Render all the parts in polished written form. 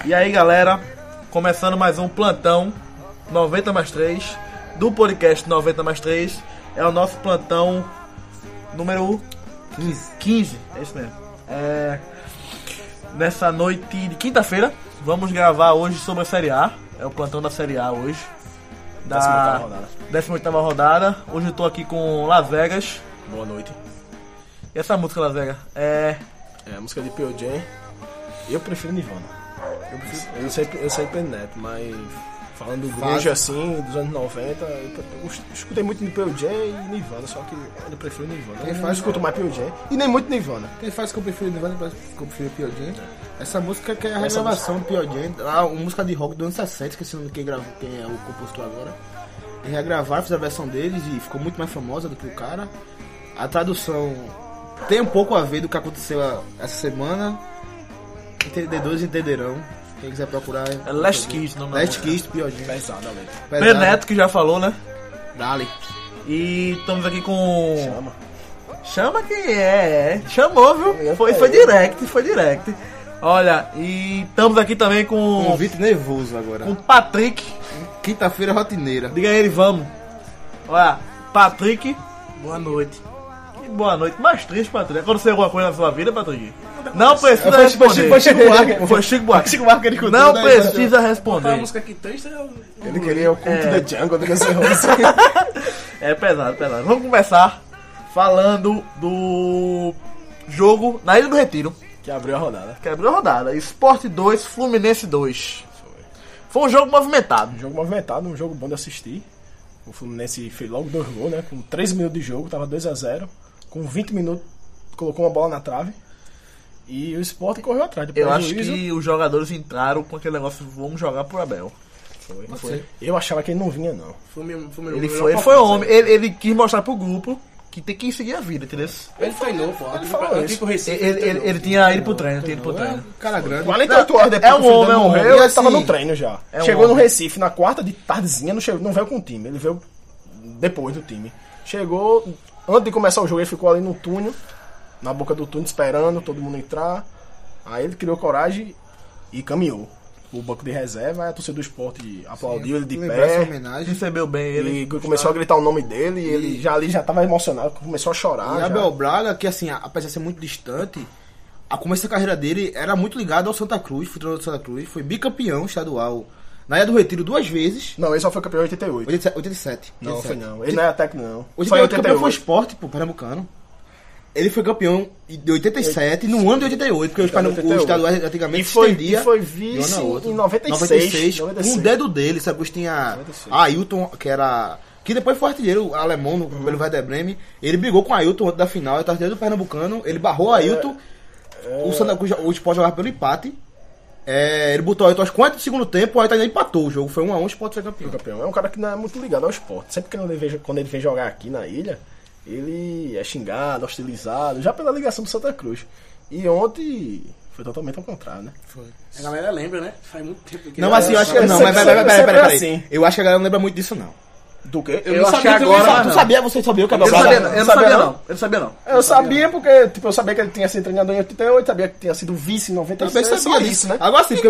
E aí, galera, começando mais um plantão 90+3 do podcast 90+3. É o nosso plantão número 15, é isso mesmo. Nessa noite de quinta-feira, vamos gravar hoje sobre a Série A. É o plantão da Série A hoje, da 18ª rodada. Hoje eu tô aqui com Las Vegas. Boa noite. E essa música, Las Vegas? É a música de Pearl Jam. Eu prefiro Nirvana. Eu sempre Neto, mas falando do grunge assim, dos anos 90, eu escutei muito de Pearl Jam e Nirvana, só que eu prefiro Nirvana. Eu escuto mais Pearl Jam e nem muito Nirvana. Quem faz que eu prefiro Nirvana e que eu prefiro Pearl Jam? Essa música que é a regravação do Pearl Jam, uma música de rock do ano 60, esqueci o nome quem é o compositor agora. Eles regravaram, fizeram a versão deles e ficou muito mais famosa do que o cara. A tradução tem um pouco a ver do que aconteceu essa semana. Entendedores entenderão. Quem quiser procurar. É Last Kiss, não é? Last Kiss, Pearl Jam. Pesado, Alex. Neto que já falou, né? Dali. E estamos aqui com... Chama que chamou, viu? Foi direct. Olha, e estamos aqui também com... Convite nervoso agora. Com Patrick. Quinta-feira rotineira. Diga a ele, vamos. Olha, Patrick, boa noite. Que boa noite. Mais triste, Patrick. Aconteceu alguma coisa na sua vida, Patrick? Não precisa responder. Foi Chico Buarque. Foi Chico Buarque. Chico Buarque, ele não precisa responder. A música que triste é... Ele queria o culto da Jungle do Guns N' Roses. É pesado. Vamos começar falando do jogo na Ilha do Retiro. Que abriu a rodada. Sport 2, Fluminense 2. Foi um jogo movimentado. Um jogo bom de assistir. O Fluminense fez logo 2 gols, né? Com 3 minutos de jogo, tava 2-0. Com 20 minutos, colocou uma bola na trave. E o Sport correu atrás. Eu acho que os jogadores entraram com aquele negócio, vamos jogar por Abel. Foi. Eu achava que ele não vinha, não. Ele foi homem. Ele quis mostrar pro grupo que tem que seguir a vida, entendeu? Ele treinou, pô. Ele falou isso. Ele tinha ido pro treino, Cara grande. 48 horas depois que o filho morreu, ele tava no treino já. Chegou no Recife na quarta de tardezinha, não veio com o time. Ele veio depois do time. Chegou, antes de começar o jogo, ele ficou ali no túnel, na boca do túnel, esperando todo mundo entrar. Aí ele criou coragem e caminhou o banco de reserva. Aí a torcida do Sport aplaudiu ele de pé, recebeu bem ele. E começou a gritar o nome dele. E ele já tava emocionado, começou a chorar. E Abel Braga, que assim, apesar de ser muito distante, a começo da carreira dele era muito ligado ao Santa Cruz, futebol do Santa Cruz. Foi bicampeão estadual na Ilha do Retiro 2 vezes. Não, ele só foi campeão em 88. 87. Não, foi não. Ele não é técnico, não. Foi 88. Campeão foi Sport, pô, pernambucano. Ele foi campeão de 87 no ano de 88, porque o estadual antigamente estendia. E foi vice em 96. Com o dedo dele, sabe? Tinha Ailton, que depois foi artilheiro alemão pelo Werder Bremen. Ele brigou com Ailton antes da final, ele tá artilheiro do Pernambucano. Ele barrou Ailton. O Santa Cruz, o Sport jogava pelo empate. Ele botou o Ailton aos 40 do segundo tempo, o Ailton ainda empatou o jogo. Foi 1-1, o Sport foi campeão. É um cara que não é muito ligado ao esporte. Sempre que quando ele vem jogar aqui na ilha, ele é xingado, hostilizado, já pela ligação do Santa Cruz. E ontem foi totalmente ao contrário, né? Foi. A galera lembra, né? Faz muito tempo que... Não, mas assim, eu acho que não, mas peraí. Eu acho que a galera não lembra muito disso, não. Do quê? Eu não sabia agora. Você sabia o que Eu não sabia não. Eu sabia porque, eu sabia que ele tinha sido treinador em 88, sabia que tinha sido vice em 96. Eu sabia disso, né? Agora sim,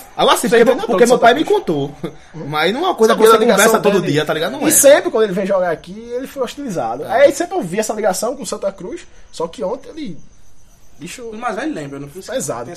porque meu pai me contou. Mas não é uma coisa que você conversa todo dia, tá ligado? Não é. E sempre quando ele vem jogar aqui, ele foi hostilizado. Aí sempre eu vi essa ligação com o Santa Cruz, só que ontem ele... Bicho... Mas velho lembra, não foi pesado.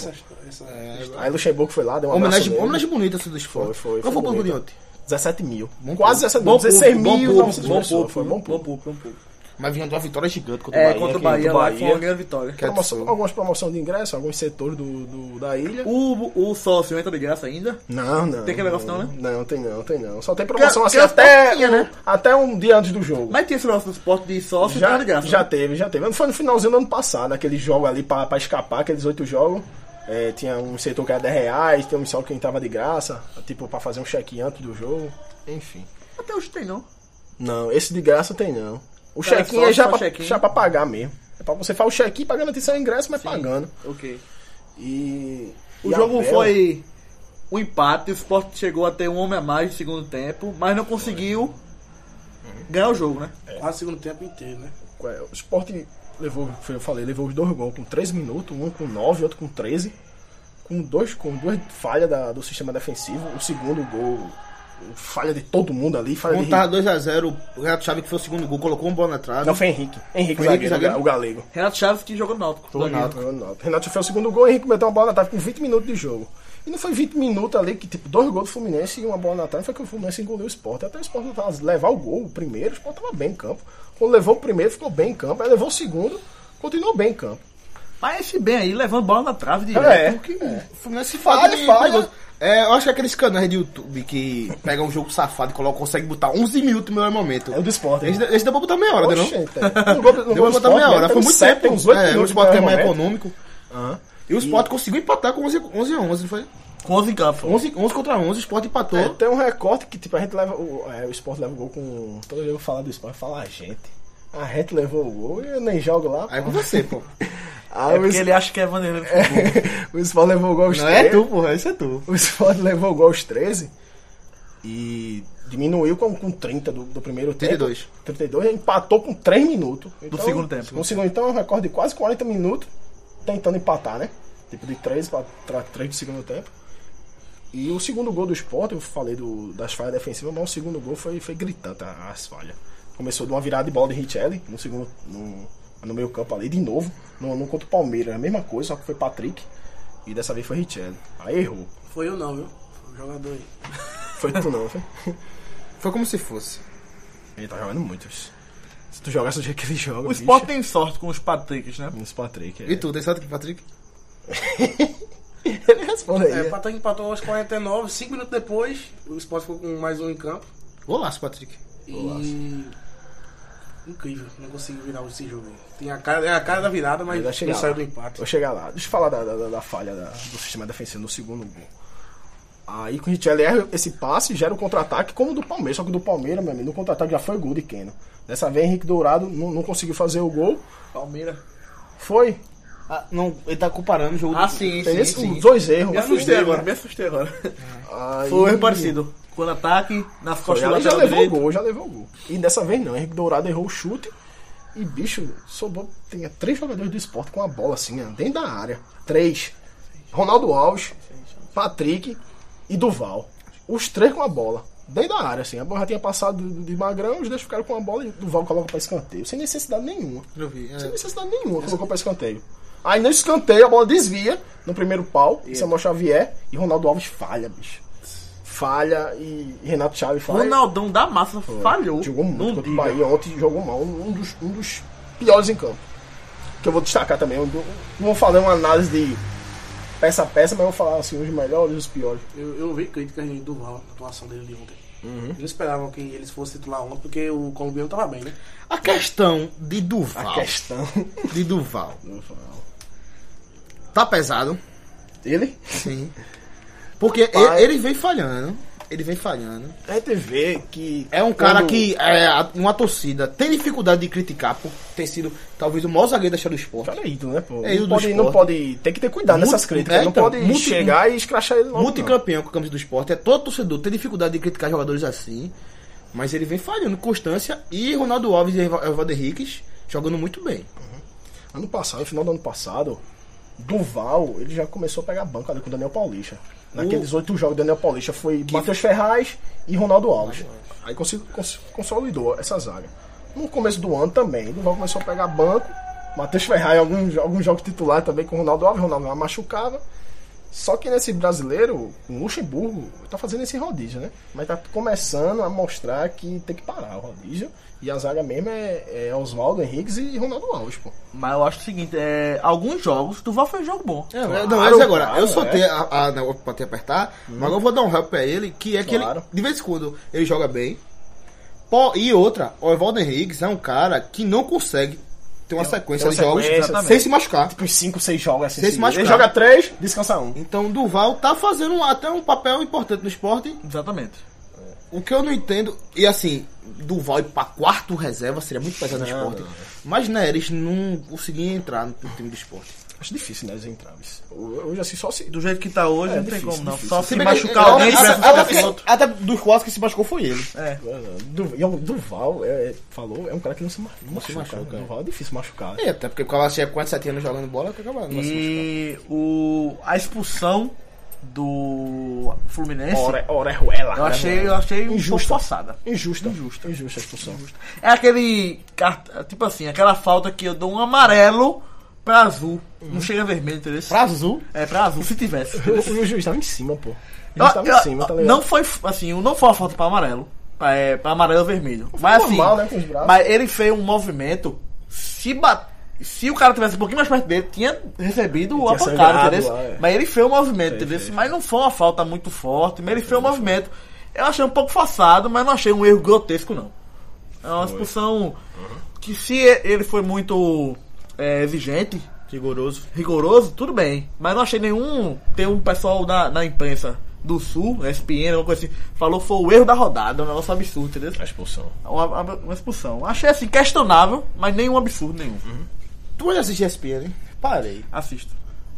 Aí Luxemburgo foi lá, deu uma homenagem bonita assim do esporte. Foi. Qual foi o ponto de ontem? 17 mil. Quase 17 mil. 16 mil. Foi bom pouco. Mas vinha de uma vitória gigante contra o Bahia. Contra o Bahia lá, foi uma grande vitória. Algumas promoções de ingresso, alguns setores da ilha. O sócio entra de graça ainda? Não. Tem aquele negócio não, né? Não, tem não. Só tem promoção assim até um dia antes do jogo. Mas tinha esse negócio do Sport de sócio já, de graça? Já teve. Foi no finalzinho do ano passado, aquele jogo ali pra escapar, aqueles 8 jogos. Tinha um setor que era R$10, tinha um setor que entrava de graça, tipo, pra fazer um check-in antes do jogo. Enfim. Até hoje tem não. Não, esse de graça tem não. O check-in é já pra pagar mesmo. É pra você fazer o check-in pagando até seu ingresso, mas pagando. Ok. O jogo foi um empate, o Sport chegou a ter um homem a mais no segundo tempo, mas não conseguiu ganhar o jogo, né? Quase o segundo tempo inteiro, né? O Sport levou os 2 gols com 3 minutos, um com 9, outro com 13. com duas falhas do sistema defensivo. O segundo gol, falha de todo mundo ali. Quando tava 2x0, o Renato Chaves, que foi o segundo gol, colocou uma bola na trave. Não, foi Henrique. Henrique zagueiro, o galego. Renato Chaves que jogou no Náutico. Renato fez o segundo gol, Henrique meteu uma bola na trave com 20 minutos de jogo. E não foi 20 minutos ali que, tipo, 2 gols do Fluminense e uma bola na trave, foi que o Fluminense engoliu o Sport. Até o Sport tava levar o gol, o primeiro, o Sport tava bem em campo. Quando levou o primeiro, ficou bem em campo. Aí levou o segundo, continuou bem em campo. Mas esse bem aí, levando bola na trave direto. O Fluminense falha. Eu acho que aqueles canais de YouTube que pegam um jogo safado e consegue botar 11 minutos no melhor momento. É o do Sport. Esse deu pra botar meia hora, não? Deu pra botar meia hora. Foi muito tempo. Tem uns 8 minutos. O Sport é mais econômico. E o Sport conseguiu empatar com 11-11, não foi? Com 11 em campo. 11 contra 11, o Sport empatou. Tem um recorte que, tipo, a gente leva... O Sport leva o gol com... Todo dia eu vou falar do Sport, falar a gente. A gente levou o gol e eu nem jogo lá. Aí é com você, pô. Porque ele acha que é Vanderlei. O Sport levou o gol aos 13. Não é tu, porra, isso é tu. O Sport levou o gol aos 13 e diminuiu com 30 do primeiro tempo. 32 e empatou com 3 minutos. Do segundo tempo. No segundo, então, é um recorde de quase 40 minutos tentando empatar, né? Tipo, de 3 para 3 do segundo tempo. E o segundo gol do Sport, eu falei das falhas defensivas, mas o segundo gol foi gritante as falhas. Começou de uma virada de bola de Richelli no meio campo ali, de novo, no contra o Palmeiras, a mesma coisa, só que foi Patrick, e dessa vez foi Richelli. Aí errou. Foi eu não, viu? Foi o jogador aí. Foi tu não, foi? Foi como se fosse. Ele tá jogando muito. Se tu jogasse do jeito que ele joga, o Sport tem sorte com os Patricks, né? Os Patrick. E tu, tem sorte com o Patrick? Ele responde aí. O Patrick empatou aos 49, 5 minutos depois, o Sport ficou com mais um em campo. Golaço, Patrick. Incrível, não consegui virar esse jogo aí. Tem a cara da virada, mas não saiu do empate. Vou chegar lá. Deixa eu falar da falha do sistema defensivo no segundo gol. Aí com o Richelli erra esse passe, gera o contra-ataque como o do Palmeiras. Só que o do Palmeiras, meu amigo, no contra-ataque já foi gol de Keno. Dessa vez Henrique Dourado não conseguiu fazer o gol. Palmeiras. Foi. Não, ele tá comparando o jogo sim. Os dois erros. Me assustei agora. Foi um erro parecido. Contra-ataque, nas costas do lateral direito. Já levou o gol. E dessa vez não, Henrique Dourado errou o chute. E bicho, sobrou. Tinha 3 jogadores do Sport com a bola assim, dentro da área. 3. Ronaldo Alves, Patrick e Duval. Os 3 com a bola. Dentro da área, assim. A bola já tinha passado de Magrão, os 2 ficaram com a bola e Duval coloca pra escanteio. Sem necessidade nenhuma. Sem necessidade nenhuma, colocou pra escanteio. Aí no escanteio a bola desvia no primeiro pau, Samuel Xavier e Ronaldo Alves falha, bicho. Falha e Renato Chaves falha. Ronaldão da Massa falhou. Jogou muito contra o Bahia ontem, jogou mal. Um dos piores em campo. Que eu vou destacar também. Não vou fazer uma análise de peça a peça, mas eu vou falar assim, os melhores e os piores. Eu vi críticas de Duval na atuação dele de ontem. Não esperavam que eles fossem titular ontem, porque o colombiano tava bem, né? A questão de Duval. De Duval. Tá pesado. Ele? Sim. Porque ele vem falhando. A gente vê que... É um cara que uma torcida tem dificuldade de criticar por ter sido talvez o maior zagueiro da história do esporte. Cara, é ídolo, né, pô? Não pode... Tem que ter cuidado nessas críticas. Não pode chegar e escrachar ele logo. Multicampeão com a camisa do esporte. Todo torcedor tem dificuldade de criticar jogadores assim. Mas ele vem falhando. Constância. E Ronaldo Alves e Evaldo Henriques jogando muito bem. No final do ano passado, Duval, ele já começou a pegar banco ali com o Daniel Paulista. Naqueles 8 jogos do Daniel Paulista foi Matheus Ferraz e Ronaldo Alves. Aí consolidou essa zaga. No começo do ano também, Duval começou a pegar banco. Matheus Ferraz em alguns jogos titulares também com o Ronaldo Alves. Ronaldo Alves machucava. Só que nesse brasileiro, o Luxemburgo tá fazendo esse rodízio, né? Mas tá começando a mostrar que tem que parar o rodízio. E a zaga mesmo é Oswaldo Henriques e Ronaldo Alves, pô. Mas eu acho o seguinte, alguns jogos, Duval foi um jogo bom. Mas agora, eu soltei pra te apertar, mas agora eu vou dar um help pra ele, que é que ele, de vez em quando, ele joga bem. E outra, o Evaldo Henriques é um cara que não consegue ter uma sequência de jogos sem se machucar. Tipo, 5, 6 jogos assim. Sem se machucar. Ele joga 3, descansa 1. Então, Duval tá fazendo até um papel importante no esporte. Exatamente. O que eu não entendo, e assim, Duval ir pra quarto reserva seria muito pesado no esporte. Mas Neres não conseguia entrar no time do esporte. Acho difícil, né, as entraves. Hoje, assim, só se... Do jeito que tá hoje, não tem como, não. Difícil. Só se machucar alguém, até dos quatro que se machucou foi ele. E o Duval, falou, é um cara que não se machuca. Duval é difícil machucar. Até porque o cara tinha 47 anos jogando bola, que acabou. E a expulsão do Fluminense, Orejuela. eu achei um pouco forçada. Injusta a expulsão. É aquele, tipo assim, aquela falta que eu dou um amarelo pra azul. Não chega vermelho, entendeu? Pra azul? É, pra azul, se tivesse. O juiz tava em cima, pô. O juiz tava em cima, tá ligado? Não foi, assim, não foi uma falta pra amarelo. Pra amarelo ou vermelho. Mas normal, assim, né, com os braços. mas ele fez um movimento. Se o cara tivesse um pouquinho mais perto dele, tinha recebido a pancada, entendeu? Mas ele fez um movimento, entendeu? Mas não foi uma falta muito forte, mas ele fez um movimento. Eu achei um pouco forçado, mas não achei um erro grotesco, não. É uma expulsão que, se ele foi muito exigente, rigoroso, tudo bem. Mas não achei nenhum. Tem um pessoal na imprensa do Sul, SPN, uma coisa assim, falou que foi o erro da rodada, um negócio absurdo, entendeu? A expulsão. Uma expulsão. Achei assim, questionável, mas nenhum absurdo nenhum. Tu vai assistir ESPN, hein? Parei. Assisto.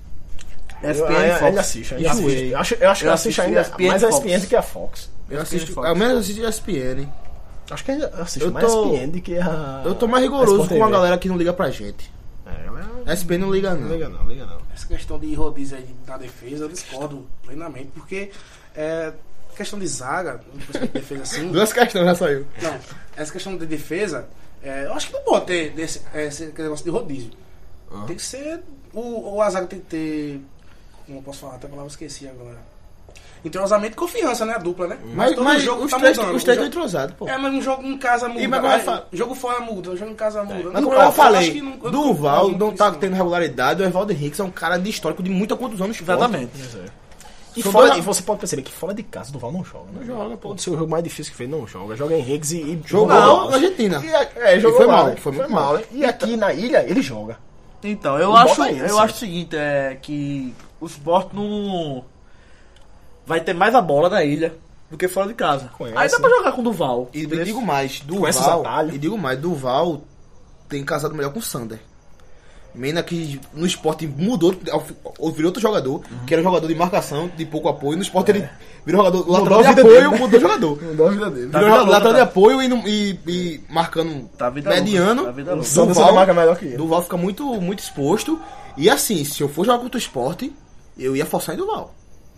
ESPN Fox. Ele assiste. Eu acho que eu assisto ainda mais a ESPN do que a Fox. Eu assisto, ao menos eu assisto ESPN. Acho que ainda assisto mais ESPN do que a... Eu tô mais rigoroso com a galera que não liga pra gente. ESPN não liga não. Liga não. Essa questão de rodízio aí na defesa, eu discordo plenamente, porque questão de zaga, de defesa assim... Duas questões já saiu. Não, essa questão de defesa, eu acho que não pode ter esse negócio de rodízio. Tem que ser... A zaga tem que ter... Como eu posso falar? Até a palavra eu esqueci agora. Entrosamento e confiança, né? A dupla, né? Mas todo jogo os tá três mudando. estão entrosados, pô. Mas um jogo em casa muda. Mas jogo fora muda, jogo em casa muda. Mas como eu falei, Duval não tá tendo regularidade, o Evaldo Henrique é um cara de histórico de muita contusão no esporte. Exatamente. E você pode perceber que fora de casa o Duval não joga. Não joga, pô. Pode ser o jogo mais difícil que fez, não joga. Joga Henrique e jogou na Argentina. Jogou foi mal, mal. Foi mal, né? E aqui na ilha, ele joga. Então, eu acho o seguinte, que o Sport não vai ter mais a bola na ilha do que fora de casa. Aí dá pra jogar com o Duval. E digo mais, Duval tem casado melhor com o Sander. Mena que no Sport mudou, virou outro jogador, que era um jogador de marcação, de pouco apoio. No Sport ele virou jogador lateral de apoio, mudou o jogador. Mudou a vida dele. Virou lateral de apoio e marcando mediano. O Duval marca melhor que ele. Duval fica muito exposto. E assim, se eu for jogar contra o Sport, eu ia forçar em Duval.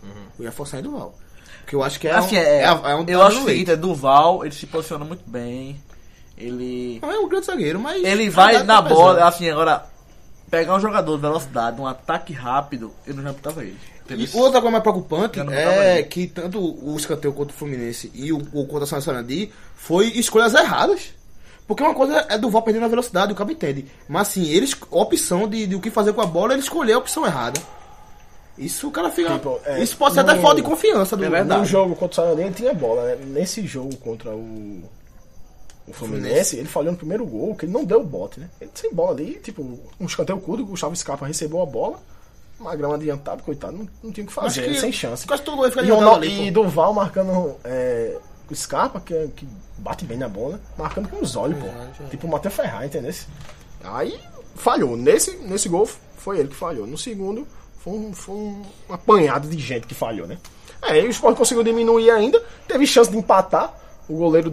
Porque eu acho que eu acho o seguinte, Duval, ele se posiciona muito bem. Ele não é um grande zagueiro, mas ele vai na bola, assim, agora pegar um jogador de velocidade, um ataque rápido, eu não já botava ele. E outra coisa mais preocupante é que tanto o escanteio contra o Fluminense e o contra o São Sarandi foi escolhas erradas. Porque uma coisa é Duval perdendo a velocidade, o cara entende. Mas assim, a opção de o que fazer com a bola, ele escolheu a opção errada. Isso o cara fica. Isso pode ser até falta de confiança do No jogo contra o Sarandi ele tinha bola, né? Nesse jogo contra o Fluminense, ele falhou no primeiro gol, que ele não deu o bote, né? Ele sem bola ali, tipo, um escanteio curto, o Gustavo Scarpa recebeu a bola, Magrão adiantado, coitado, não tinha o que fazer, sem chance. Quase todo gol fica adiantado ali. E Duval marcando o Scarpa, que bate bem na bola, marcando com os olhos, pô. Tipo o Matheus Ferraz, entendeu? Aí falhou. Nesse gol foi ele que falhou. No segundo, foi um apanhado de gente que falhou, né? E o Sport conseguiu diminuir ainda, teve chance de empatar. O goleiro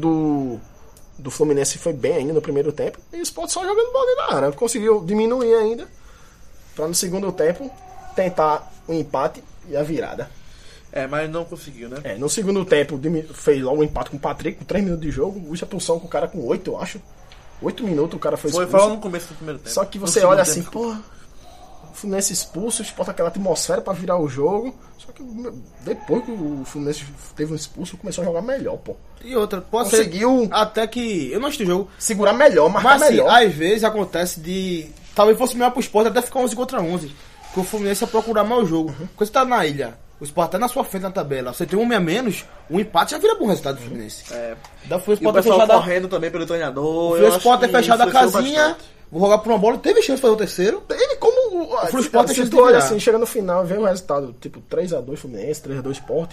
do Fluminense foi bem ainda no primeiro tempo. E o Sport só jogando bola na área. Conseguiu diminuir ainda, pra no segundo tempo tentar o empate e a virada. Mas não conseguiu, né? No segundo tempo fez logo um empate com o Patrick, com 3 minutos de jogo. O expulsão com o cara com 8, eu acho. 8 minutos o cara foi expulso. Foi no começo do primeiro tempo. Só que você olha assim, pô, o Fluminense expulso, exporta aquela atmosfera pra virar o jogo. Só que depois que o Fluminense teve um expulso, começou a jogar melhor, pô. E outra, conseguiu até que eu não assisti o jogo, segurar melhor, marcar melhor. Mas às vezes acontece de talvez fosse melhor pro Sport até ficar 11 contra 11, porque o Fluminense ia procurar mais o jogo. Quando você tá na ilha, o Sport tá na sua frente na tabela, você tem um a menos, um empate já vira bom resultado do Fluminense. E o pessoal correndo também pelo treinador. O Sport ter fechado a casinha, vou jogar por uma bola, teve chance de fazer o terceiro. Ele como o Sport tem chance de olhar assim, chega no final, vê o resultado, tipo 3x2 Fluminense, 3x2 Sport,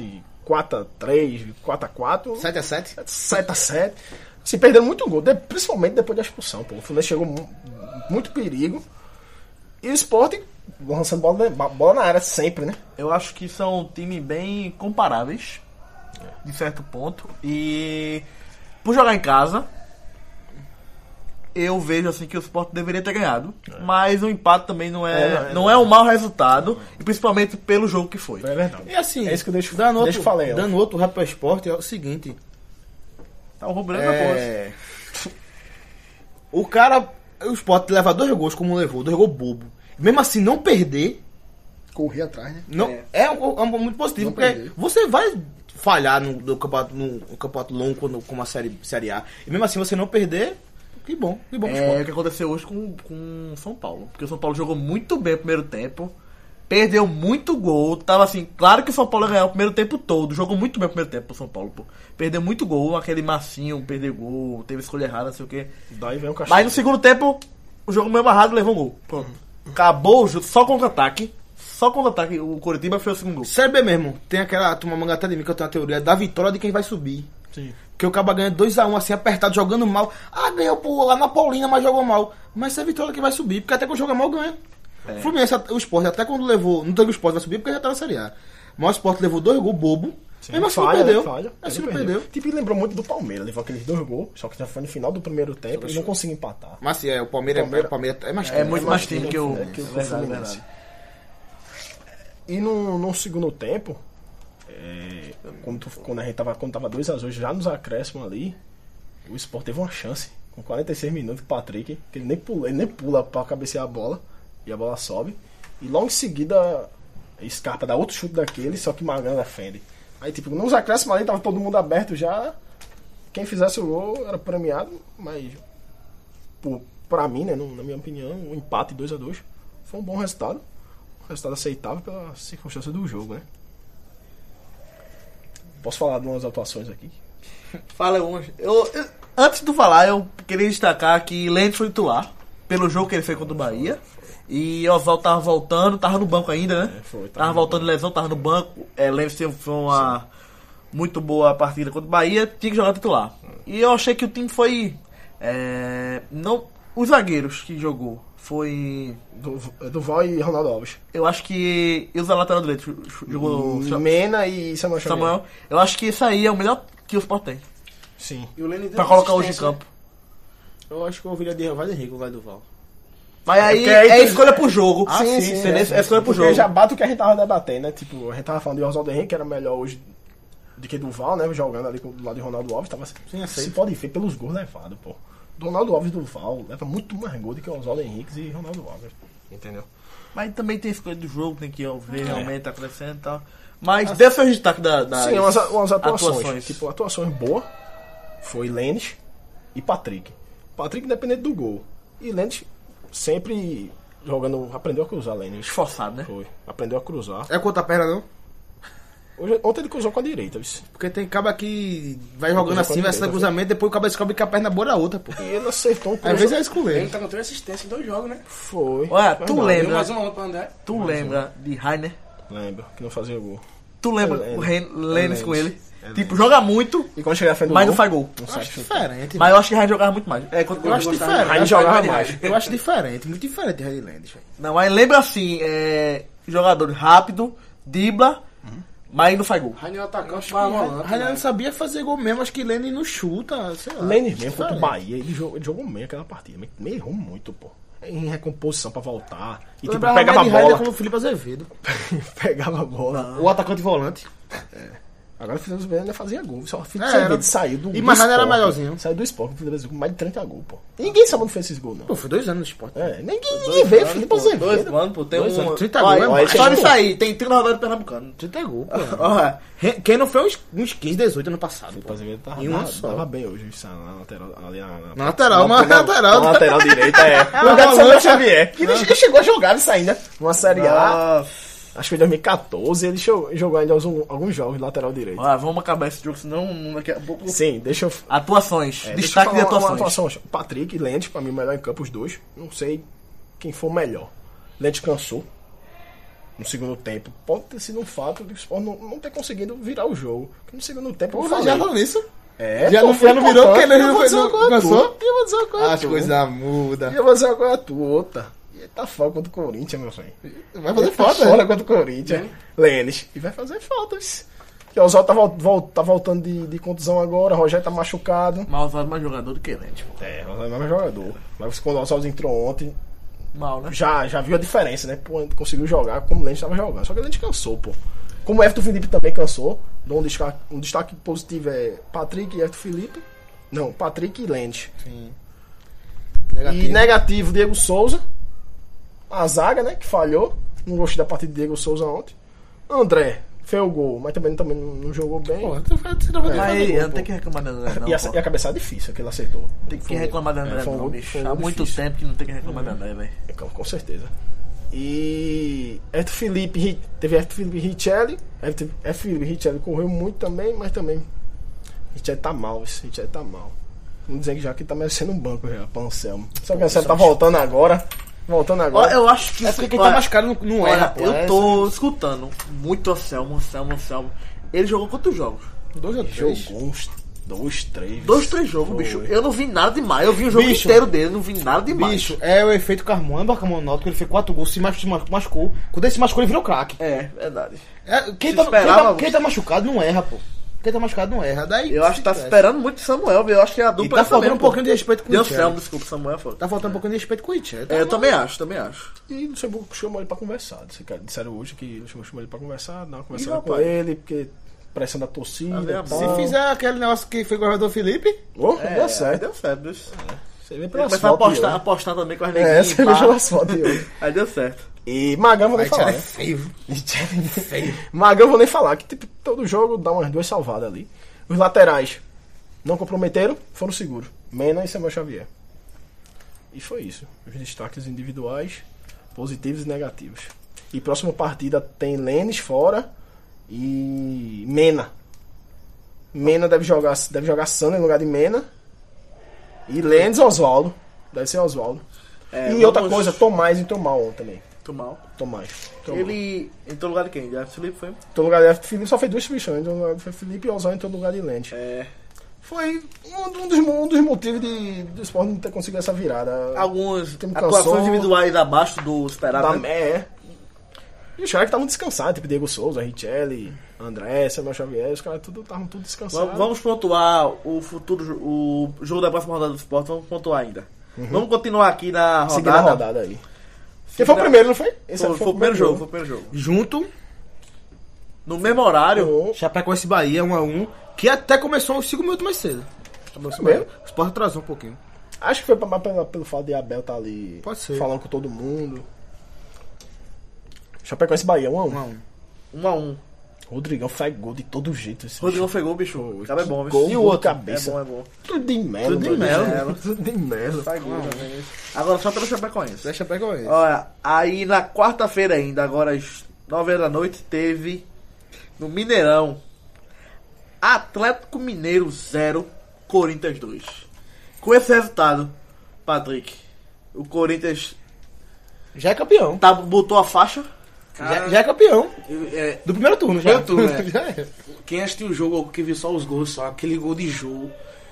4x3, 4x4, 7x7, 7x7. Se perderam muito gol, principalmente depois da expulsão, pô. O Fluminense chegou muito perigo. E o Sport lançando bola na área sempre, né? Eu acho que são times bem comparáveis, de certo ponto. E por jogar em casa, eu vejo assim que o Sport deveria ter ganhado. Mas o empate também não é um mau resultado, e principalmente pelo jogo que foi. É verdade. E assim, é isso que eu dando outro rap pro Sport é o seguinte. Tá roubando a posse. O cara, o Sport leva 2 gols como levou, 2 gols bobo. Mesmo assim, não perder. Correr atrás, né? Não, é muito positivo, porque perder. Você vai falhar no campeonato longo como a série A. E mesmo assim, você não perder, que bom. É o que aconteceu hoje com o São Paulo. Porque o São Paulo jogou muito bem no primeiro tempo. Perdeu muito gol. Tava assim, claro que o São Paulo ia ganhar o primeiro tempo todo. Jogou muito bem o primeiro tempo pro São Paulo, pô. Perdeu muito gol, aquele massinho, perdeu gol, teve escolha errada, não sei o quê. Daí vem um Mas no segundo tempo, o jogo meio amarrado, levou um gol. Pronto. Acabou o jogo, só contra-ataque. Só contra-ataque, o Coritiba fez o segundo gol. Série B mesmo, tem aquela turma manga até de mim que eu tenho a teoria da vitória de quem vai subir. Sim. Que o Caba ganha 2-1, assim, apertado, jogando mal. Ganhou lá na Paulina, mas jogou mal. Mas se é a vitória que vai subir, porque até quando joga mal, ganha. O Fluminense, o Sport, até quando levou... Não teve o Sport, vai subir porque já tá na Série A. Mas o Sport levou 2 gols bobo. Sim, mesmo assim não perdeu. Assim não perdeu. Tipo, lembrou muito do Palmeiras. Levou aqueles 2 gols, só que já foi no final do primeiro tempo e não conseguiu empatar. Mas sim, o Palmeiras é mais time. É muito mais time que o Fluminense. E no segundo tempo, quando tava 2-2, já nos acréscimos ali, o Sport teve uma chance. Com 46 minutos, o Patrick, que ele nem pula pra cabecear a bola, e a bola sobe. E logo em seguida, Scarpa dá outro chute daquele, só que Magrão defende. Aí, tipo, nos acréscimos ali, tava todo mundo aberto já. Quem fizesse o gol era premiado, mas pra mim, né, na minha opinião, o empate 2-2 foi um bom resultado. Um resultado aceitável pela circunstância do jogo, né? Posso falar de umas atuações aqui? Fala hoje. Antes de falar, eu queria destacar que Lênis foi titular pelo jogo que ele fez contra o Bahia. E Oswaldo tava voltando, tava no banco ainda, né? Tava voltando de lesão, tava no banco. Lênis teve uma muito boa partida contra o Bahia, tinha que jogar titular. E eu achei que o time foi... os zagueiros que jogou foi... Duval e Ronaldo Alves. Eu acho que... E os lateral direito jogou... Mena e Samuel. Eu acho que isso aí é o melhor que o Sport tem. Sim. E o Lênis pra colocar hoje em campo. Eu acho que eu ouviria de Vaz Henrique, o Vai Duval. Mas aí é escolha pro jogo. Sim. É escolha pro jogo. Porque já bate o que a gente tava debatendo, né? Tipo, a gente tava falando de Oswaldo Henrique, que era melhor hoje do que Duval, né? Jogando ali do lado de Ronaldo Alves. Tava se pode ver pelos gols levados, pô. Ronaldo Alves e Duval leva muito mais gol do que Oswaldo Henrique e Ronaldo Alves. Entendeu? Mas também tem escolha do jogo, tem que ver realmente tá crescendo e tal. Mas desse o destaque sim, umas atuações. Tipo, atuações boas foi Lênis e Patrick. Patrick independente do gol. E Lênis sempre jogando, aprendeu a cruzar, Lênis. Esforçado, né? Foi. Aprendeu a cruzar. É com outra perna, não? Ontem ele cruzou com a direita, viu? Porque tem caba que vai jogando assim, vai sendo cruzamento, depois o caba descobre que a perna boa da outra, pô. E ele acertou um Às vezes é excluir. Ele tá com 3 assistências em 2 jogos, né? Foi. Olha, tu lembra? Mais uma pra André. Tu lembra de Rainer? Lembro, que não fazia gol. Tu lembra o Lênis com ele? Tipo, joga muito, e quando chegar a frente do mas gol, não faz gol. Eu acho diferente. Mas eu acho que Rainer jogava muito mais. Eu acho diferente. Rainer jogava mais. Eu acho diferente, muito diferente de Redlands. Não, mas lembra assim, jogador rápido, dribla, mas não faz gol. Rainer atacante, vai rolando. Rainer não sabia fazer gol mesmo, acho que Lênis não chuta, sei lá. Lênis mesmo contra o Bahia, ele jogou meio aquela partida, mas errou muito, pô. Em recomposição pra voltar. E tipo, pegava a bola. Como o Felipe Azevedo. Pegava a bola. O atacante volante. Agora o Felipe Azevedo ainda fazia gol. Só o Felipe Azevedo saiu do E mas era melhorzinho. Saiu do Sport, o Felipe Azevedo com mais de 30 gols, pô. E ninguém sabe onde fez esses gols, não. Pô, foi 2 anos no Sport. Ninguém vê o Felipe Azevedo. 2 anos, pô. Tem 30 gols. Só isso aí, tem 30 rodadas pernambucano. 30 gols, pô. Quem não foi uns 15, 18 ano passado. O Felipe Azevedo tava bem hoje, na lateral. Ali na lateral. Na lateral direita, No lugar de Samuel Xavier. Que ele chegou a jogar isso ainda. Numa Série A. Acho que foi em 2014, ele jogou ainda alguns jogos de lateral direito. Vamos acabar esse jogo, senão daqui a pouco... Sim, deixa eu... Atuações, destaque de atuações. Patrick e Lênis, pra mim, o melhor em campo, os dois. Não sei quem for melhor. Lênis cansou no segundo tempo. Pode ter sido um fato de o Sport não ter conseguido virar o jogo. Porque no segundo tempo... Pô, já falou nisso? Já não virou porque ele não cansou? E eu vou dizer uma coisa As coisas mudam. E eu vou dizer uma coisa outra. Tá fora contra o Corinthians, meu filho. Vai fazer falta, fora contra o Corinthians. Lênis. E vai fazer falta, isso. Porque o Oswaldo tá voltando de contusão agora, o Rogério tá machucado. Mas o Oswaldo é mais jogador do que Lênis. O Oswaldo é mais jogador. Mas quando o Oswaldo entrou ontem, mal, né? Já viu a diferença, né? Pô, conseguiu jogar como o Lênis tava jogando. Só que o Lênis cansou, pô. Como o Everton Felipe também cansou. Um destaque positivo é Patrick e Everton Felipe. Não, Patrick e Lênis. Sim. E negativo, Diego Souza. A zaga, né? Que falhou. Não gostei da partida de Diego Souza ontem. André fez o gol, mas também não jogou bem. Pô, Mas não tem que reclamar do André, não. E a cabeçada é difícil, que ele acertou. Tem que reclamar do André, não, bicho. Há muito tempo que não tem que reclamar do André, velho. Com certeza. E Everton Felipe, teve Everton Felipe e Richelli. Everton Felipe e Richelli correu muito também, mas também Richelli tá mal, Richelli tá mal. Vamos dizer que já que tá merecendo um banco já, pra Anselmo. Só que o Anselmo tá voltando agora. Eu acho que... É porque quem tá machucado não erra, pô. Eu tô escutando muito Anselmo. Ele jogou quantos jogos? 2 ou 3. Jogou uns 2, 3. 2, 3 jogos, bicho. Eu não vi nada demais. Eu vi o jogo inteiro dele, não vi nada demais. Bicho, é o efeito Carmona, embarcamão no Náutico, ele fez 4 gols, se machucou. Quando ele se machucou, ele virou craque. É, verdade. Quem tá machucado não erra, pô. Quem tá machucado não erra. Daí, eu acho que tá esperando muito o Samuel, eu acho que a dupla e tá faltando um pouquinho de respeito com o Richelli. Desculpa, Samuel foi. Tá faltando um pouquinho de respeito com o Richelli. Eu também acho. E o Luxemburgo chamou ele pra conversar. Disseram hoje que o Luxemburgo chamou ele pra conversar, dar uma conversa com ele, porque pressão da torcida. Se fizer aquele negócio que foi com o jogador Felipe, deu certo. Deu certo, bicho. Você vê pelas fotos. Apostar também com as neguinhas. Você vê pelas fotos hoje. Aí deu certo. E Magão vou nem falar. É feio. Magão vou nem falar, que tipo, todo jogo dá umas 2 salvadas ali. Os laterais não comprometeram, foram seguros. Mena e Samuel Xavier. E foi isso. Os destaques individuais, positivos e negativos. E próxima partida tem Lênis fora e Mena. Mena deve jogar Sandro em lugar de Mena. E Lênis e Oswaldo. Deve ser Oswaldo. E outra coisa, Tomás entrou mal ontem também. Tomás. Ele entrou no lugar de quem? De Felipe foi? Entrou no lugar de Felipe, só fez 2 substituições. Entrou no lugar de Felipe e Oswaldo entrou no lugar de Lênis. Foi um dos motivos do Sport não ter conseguido essa virada. Algumas atuações individuais abaixo do esperado. E os caras que estavam descansados, tipo Diego Souza, Richelli, André, Samuel Xavier, os caras estavam tudo descansados. Vamos pontuar o jogo da próxima rodada do Sport, vamos pontuar ainda. Vamos continuar aqui na rodada. Seguindo a rodada aí. Quem foi o primeiro, não foi? Foi o primeiro jogo. Junto, no mesmo horário, Chapecoense Bahia 1-1, que até começou uns 5 minutos mais cedo. O Sport atrasou um pouquinho. Acho que foi pelo fato de Abel estar ali falando com todo mundo. Chapecoense Bahia 1-1. 1-1. Rodrigão faz gol de todo jeito. Rodrigão fez gol, bicho. O cara é bom, bicho. Gol, e o outro cabeça. É bom. Tudo de melo. Tudo de melo. Faz gol também. Agora só pelo Chapecoense. Chapecoense. Olha, aí na quarta-feira ainda, agora às 9h da noite, teve no Mineirão Atlético Mineiro 0, Corinthians 2. Com esse resultado, Patrick, o Corinthians já é campeão. Botou a faixa. Já é campeão. Do primeiro turno, já. Já é. Quem assistiu o jogo, que viu só os gols, só aquele gol de jogo,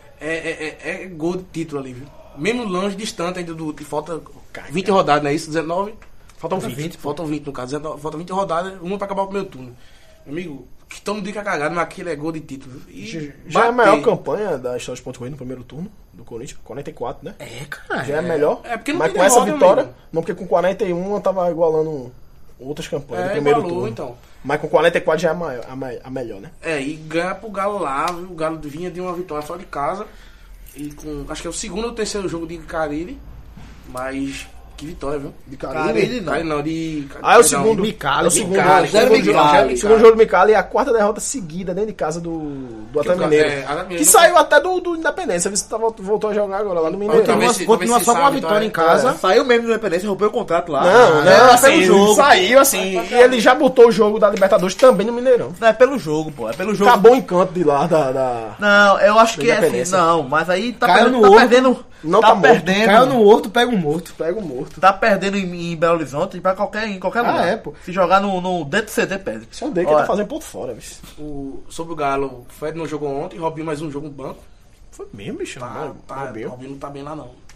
é gol de título ali, viu? Mesmo longe, distante ainda do... Falta 20 rodadas, não é isso? 19? Faltam 20. Faltam 20 no caso. Faltam 20 rodadas, uma pra acabar o primeiro turno. Amigo, que todo mundo fica cagado, mas aquele é gol de título. E já é a maior campanha da história dos pontos corridos no primeiro turno do Corinthians, 44, né? Cara. Já é melhor. Porque não mas tem com essa derrota, vitória, amigo. Não, porque com 41 eu tava igualando outras campanhas do primeiro turno. Então. Mas com 44 já é a melhor, né? E ganhar pro Galo lá, viu? O Galo vinha de uma vitória fora de casa. E com, acho que é o segundo ou terceiro jogo de Carille. Mas que vitória, viu? De Carille não, de... É o segundo. Micali. É o segundo jogo do Micali e a quarta derrota seguida dentro de casa do Atlético Mineiro. Que saiu até do Independência. Você voltou a jogar agora lá no Mineiro. Continua só com uma vitória em casa. Saiu mesmo do Independência, rompeu o contrato lá. Não, assim, jogo. Saiu assim. E ele já botou o jogo da Libertadores também no Mineirão. Não, é pelo jogo, pô. É pelo jogo. Acabou o encanto de lá da... Não, eu acho que é assim. Não, mas aí tá perdendo. Não tá perdendo. Caiu no horto, pega um morto. Tá perdendo em Belo Horizonte pra em qualquer lugar. Pô. Se jogar dentro do CT, perde. Só dei que tá fazendo ponto fora, bicho. Sobre o Galo, o Fred não jogou ontem, Robinho mais um jogo no banco. Foi mesmo, bicho. Robinho não tá bem lá, não.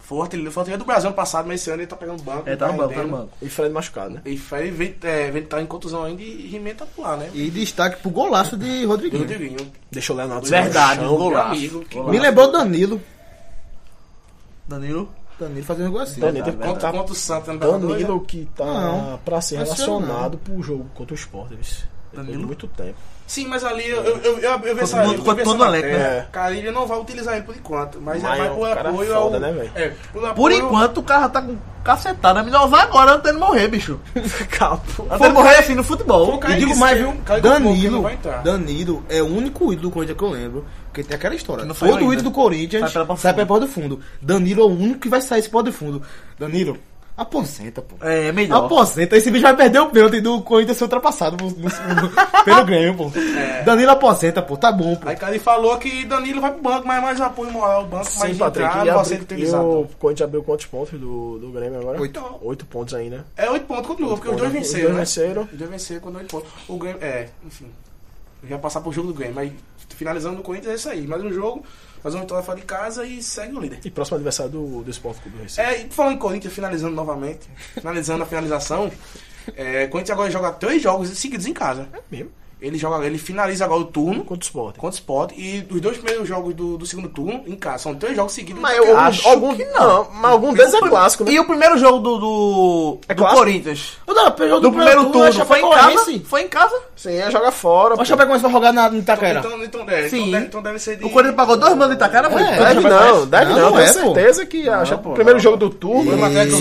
Foi o artilheiro do Brasil ano passado, mas esse ano ele tá pegando banco. Tá no banco. E Fred machucado, né? E Fred vem tá em contusão ainda e He-Man tá por lá, né? E destaque pro golaço de Rodriguinho. Deixou o Leonardo. Verdade, no chão, golaço. Me lembrou Danilo. Danilo fazendo um negócio assim. Danilo Contra o Santos. Danilo que tá Não, pra ser relacionado não. pro jogo contra o Sport. Danilo muito tempo. Sim, mas ali eu vi essa né? Cara, ele não vai utilizar ele por enquanto. Mas Mas vai por cara apoio foda, ao... né, velho? Por enquanto o cara tá com cacetada. É melhor usar agora antes dele morrer, bicho. Calma. Antes dele morrer assim no futebol. E digo mais, viu? Danilo é o único ídolo do Corinthians que eu lembro. Porque tem aquela história. Todo ídolo do Corinthians sai pela porta do fundo. Danilo é o único que vai sair esse porta do fundo. Danilo, aposenta, pô. É melhor. Aposenta. Esse bicho vai perder o pênalti do Corinthians ser ultrapassado pelo Grêmio, pô. Danilo aposenta, pô. Tá bom, pô. Aí cara falou que Danilo vai pro banco, mas mais apoio moral. O banco mais Patrick, entrado, vai ser utilizado. o Corinthians abriu quantos pontos do Grêmio agora? 8 pontos ainda. 8 pontos continua, porque os dois venceram, Os né? dois venceram com 8 pontos. O Grêmio, enfim. Já passar pro jogo do Grêmio, mas finalizando no Corinthians é isso aí. Mais um jogo, fazer uma vitória fora de casa e segue o líder. E próximo adversário do Sport Clube do Recife. E falando em Corinthians, finalizando novamente, finalizando a finalização, Corinthians agora joga 3 jogos seguidos em casa. É mesmo? Ele finaliza agora o turno Contra o Sport e os 2 primeiros jogos do segundo turno em casa. São 3 jogos seguidos. Mas algum deles é clássico, né? E o primeiro jogo do Corinthians? Do primeiro turno foi em casa? Foi em casa? Sim, joga fora. O Chapecoense vai jogar no Itaquera. Então deve ser de... O Corinthians pagou 2 mãos de Itaquera? Foi? Deve não. Tenho certeza que o primeiro jogo do turno...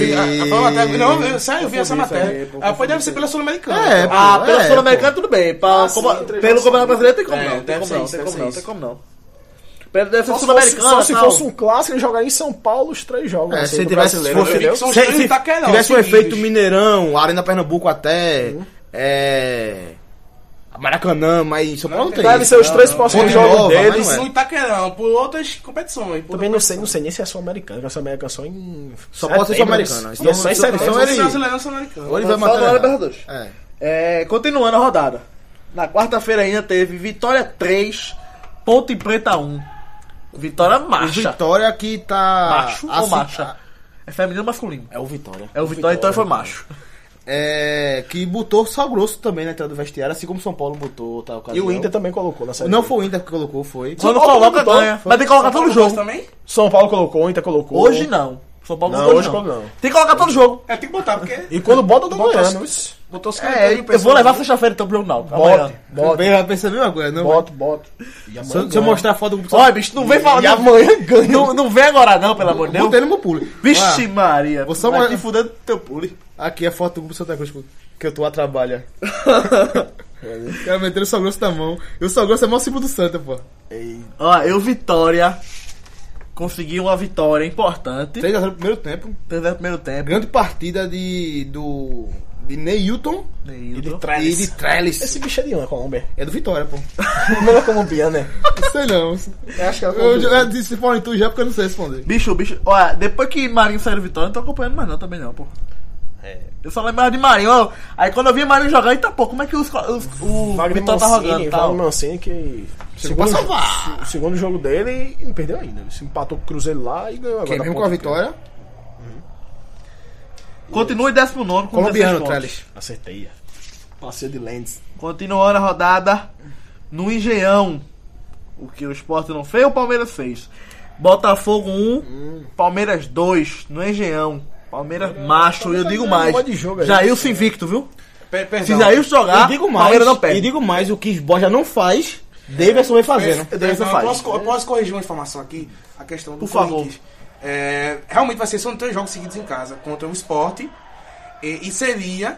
Eu vi essa matéria. Depois deve ser pela Sul-Americana. Pela Sul-Americana tudo bem. Pelo Campeonato Brasileiro tem como não. Tem como não. Deve ser Sul-Americana. Só se fosse um clássico, ele jogaria em São Paulo os 3 jogos. Se tivesse um efeito Mineirão, Arena Pernambuco até... Maracanã, mas São Paulo não tem. Deve ser os 3 próximos jogos deles. No Itaquerão, por outras competições. Também não sei nem se é Sul-Americana, porque a Sul-Americana só em... Só pode ser Sul-Americana. E é só em Série Sul-Americana. Ou ele vai matar Libertadores. Continuando a rodada. Na quarta-feira ainda teve Vitória 3, Ponte Preta 1. Vitória marcha. Vitória que tá... Macho ou marcha? É feminino ou masculino? É o Vitória. É o Vitória, então foi macho. Que botou sal grosso também na entrada do vestiário, assim como São Paulo botou. E o Inter também colocou na série. Não foi o Inter que colocou, foi. Quando coloca, ganha. Mas tem que colocar todo jogo. Também? São Paulo colocou, o Inter colocou. Hoje não. São Paulo hoje não. Tem que colocar todo jogo. Tem que botar, porque... E quando bota, eu tô ganhando. Botou 50 mil eu vou levar sexta-feira então pro jogo não. Bota. Eu pensei a mesma coisa, não? Bota. Se eu mostrar a foto do... Olha, bicho, não vem falar... E amanhã ganha. Não vem agora não, pelo amor de Deus. Botei no meu pule. Vixe Maria. Vou só vai te fudendo teu pule. Aqui a foto do Grupo Santa Cruz que eu tô a trabalhar. Quero meter o sal grosso na mão. E o sal grosso é o maior símbolo do Santa, pô. Eu, Vitória, consegui uma vitória importante. 3x0 no primeiro tempo. 3x0 no primeiro tempo. Grande partida de Neilton E de Trellis. Esse bicho é de onde, Colômbia? É do Vitória, pô. Não é colombiano, né? Não sei não. Acho que é Eu disse fora em tu já porque eu não sei responder. Bicho, olha, depois que Marinho saiu do Vitória, eu não tô acompanhando mais não, também não, pô. Eu só lembrava de Marinho, aí quando eu vi Marinho jogar, eita pô, como é que o Vitória tá jogando e tal? Mancini que... O segundo jogo dele não perdeu ainda. Ele se empatou com o Cruzeiro lá e ganhou agora. Quem mesmo com a vitória? Continua em 19º com colombiano, Trellis. Acertei. Passeio de Lendes. Continuando a rodada no Engenhão. O que o Sport não fez, o Palmeiras fez. Botafogo 1, Palmeiras 2 no Engenhão. Palmeiras macho, eu digo mais. Jailson invicto, viu? Se Jailson jogar, Palmeiras não perde. E digo mais, o que Borja não faz, Davidson vem fazendo. Eu posso corrigir uma informação aqui? A questão do Por favor. Realmente vai ser, são 3 jogos seguidos em casa contra o Sport. E seria...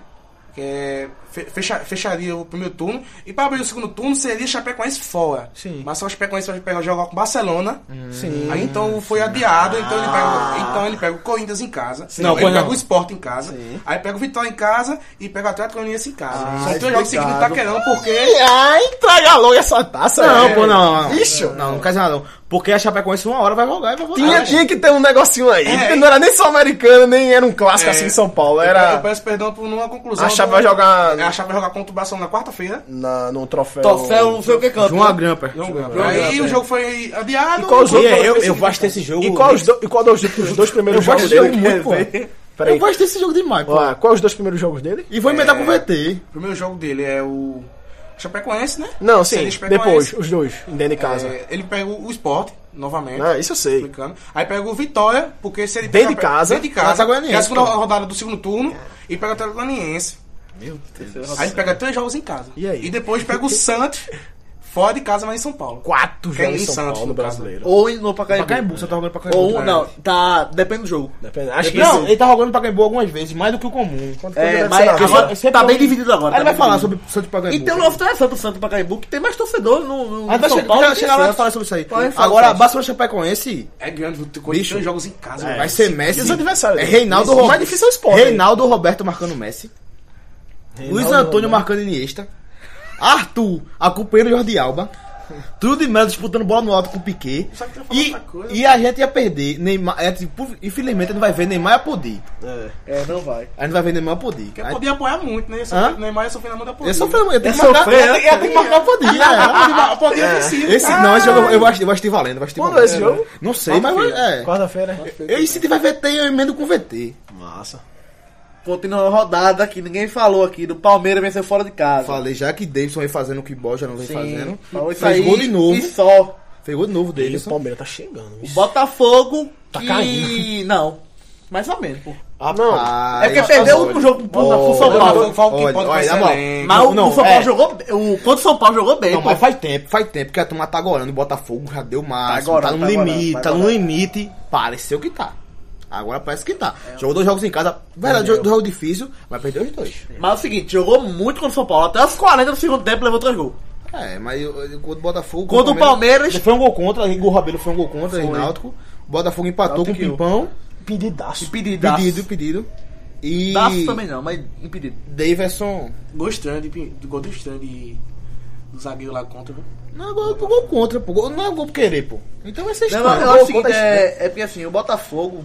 fecharia o primeiro turno. E para abrir o segundo turno seria Chapecoense fora. Sim. Mas só o Chapecoense vai jogar com o Barcelona. Sim. Aí então foi adiado. Então ele pega o Corinthians em casa. Não, ele pega o Sport em casa. Sim. Aí pega o Vitória em casa e pega o Atlético Goianiense em casa. São 3 jogos seguidos, tá querendo porque... Ai, traga logo essa taça. Não, pô, não. Ixi. Não quer dizer nada não. Porque a Chapecoense uma hora vai jogar e vai voltar. Tinha que ter um negocinho aí. Não era nem só americano, nem era um clássico assim em São Paulo. Era... Eu peço perdão por uma conclusão. A Chape vai jogar... A Chape vai jogar contra o Barcelona na quarta-feira. No troféu... Troféu, não sei o que canto. João Agrampa. Aí o jogo foi adiado. E qual os outros? Eu vou assistir esse jogo. E qual os dois primeiros jogos dele? Eu gosto desse jogo demais, pô. Qual os dois primeiros jogos dele? E vou emendar com o VT. O primeiro jogo dele é o Chapecoense, né? Não, sim, depois, os dois, dentro de casa. Ele pega o Sport, novamente. Isso eu sei. Explicando. Aí pega o Vitória, porque se ele dentro de casa, que é a segunda rodada do segundo turno, e pega o Atlético Goianiense. Meu Deus. Aí pega 3 jogos em casa. E aí? E depois pega o Santos, fora de casa, mas em São Paulo. 4 jogos em São Santos, Paulo no Brasileiro. Ou no Pacaembu. Pacaembu, você tá jogando Pacaembu. Ou não, tá, depende do jogo. Acho que Não, ele tá jogando Pacaembu algumas vezes, mais do que o comum. Mas agora tá bem dividido agora. Aí ele vai falar sobre o Santos Pacaembu. E tem um novo interessante do Santos Pacaembu, que tem mais torcedor no Aí vai São Paulo. chegar lá e falar sobre isso aí. Agora, Barcelona Chapecoense É grande, com Bicho. 3 jogos em casa. vai ser Messi. E os adversários? É Reinaldo O Roberto. mais difícil é o Sport. Reinaldo Roberto marcando Messi. Luiz Antônio marcando Iniesta. Arthur acompanhando Jordi Alba. Tudo de Melo disputando bola no alto com o Piquet. E a gente ia perder. Neymar, infelizmente, não vai ver Neymar e Apodi. Não vai. A gente vai ver Neymar e Apodi. Porque podia apoiar muito, né? Neymar ia sofrer na mão da Apodi. Eu tenho que marcar Apodi. Apodi é vencido. Não, esse jogo eu acho que vai valendo. Quando é esse jogo? Não sei, mas Quarta-feira. E se tiver VT, eu emendo com VT. Massa. Continuando a rodada que ninguém falou aqui, do Palmeiras venceu fora de casa. Falei já que Davidson vem fazendo o que Borja não vem fazendo. Falou isso Fez aí, gol de novo. E só. Fez gol de novo E o Davidson. Palmeiras tá chegando. O Botafogo Tá que... caindo. Não. Mais ou menos, pô. Não. É porque perdeu o último jogo pro São Paulo. Mas o São Paulo jogou... Quando o São Paulo jogou bem, Não, pô. mas faz tempo que a turma tá agora. O Botafogo já deu máximo, tá no limite. Pareceu que tá. Agora parece que tá. Jogou 2 jogos em casa. Verdade, jogo difícil, mas perdeu os 2. Mas é o seguinte, jogou muito contra o São Paulo. Até os 40 do segundo tempo levou 3 gols. Mas contra o Botafogo... Contra o Palmeiras... Foi um gol contra, o Rabelo foi um gol contra, o Náutico. O Botafogo empatou com o Pimpão. Pedidaço. Pedido. E... Daço também não, mas impedido. Daverson... Gol estranho do zagueiro lá contra, viu? Não é gol contra, pô. Não é gol por querer, pô. Então vai ser estranho. Não, eu acho o seguinte, é porque assim, o Botafogo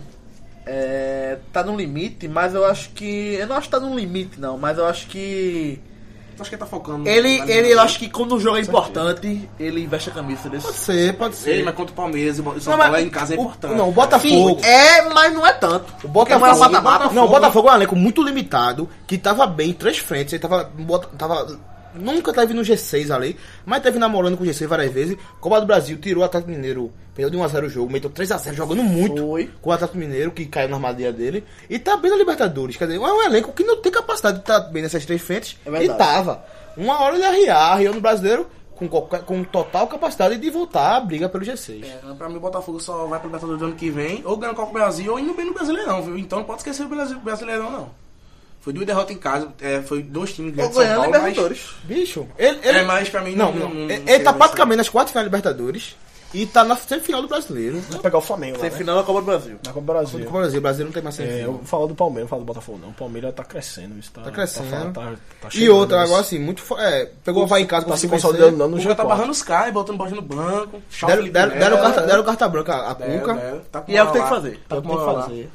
tá no limite, mas eu acho que... Eu não acho que tá no limite, não, mas eu acho que... Acho que ele tá focando... Eu acho que quando o jogo é importante, ele veste a camisa desse. Pode ser. Ele, mas contra o Palmeiras e o São Paulo em casa é importante. Não, o Botafogo... Sim, mas não é tanto. O Botafogo é um elenco muito limitado, que tava bem em 3 frentes. Ele nunca teve no G6 ali, mas teve namorando com o G6 várias vezes. Copa do Brasil tirou o Atlético Mineiro, perdeu de 1-0 o jogo, meteu 3-0, jogando muito com o Atlético Mineiro, que caiu na armadilha dele. E tá bem na Libertadores. Quer dizer, é um elenco que não tem capacidade de estar bem nessas 3 frentes. E tava. Uma hora ele arriou no Brasileiro com total capacidade de voltar à briga pelo G6. Pra mim o Botafogo só vai pro Libertadores do ano que vem, ou ganha o Copa do Brasil, ou indo bem no Brasileirão, viu? Então não pode esquecer o Brasileirão, não. Foi 2 derrotas em casa, foi 2 times grandes de São Paulo, mas... Bicho, mas pra mim não ele tá praticamente nas 4 finais da Libertadores e tá na semifinal do Brasileiro. Vai pegar o Flamengo lá, né? Semifinal da Copa do Brasil. Na Copa do Brasil. O Brasil não tem mais semifinal. Eu falo do Palmeiras, não falo do Botafogo não. O Palmeiras tá crescendo. Isso tá crescendo. Tá e outra, agora assim, muito... pegou o Vai em casa tá se consolidando no Cuca G4. tá barrando os caras, botando bola no banco. Deram carta branca a Cuca. E é o que tem que fazer. Tá o que tem que fazer.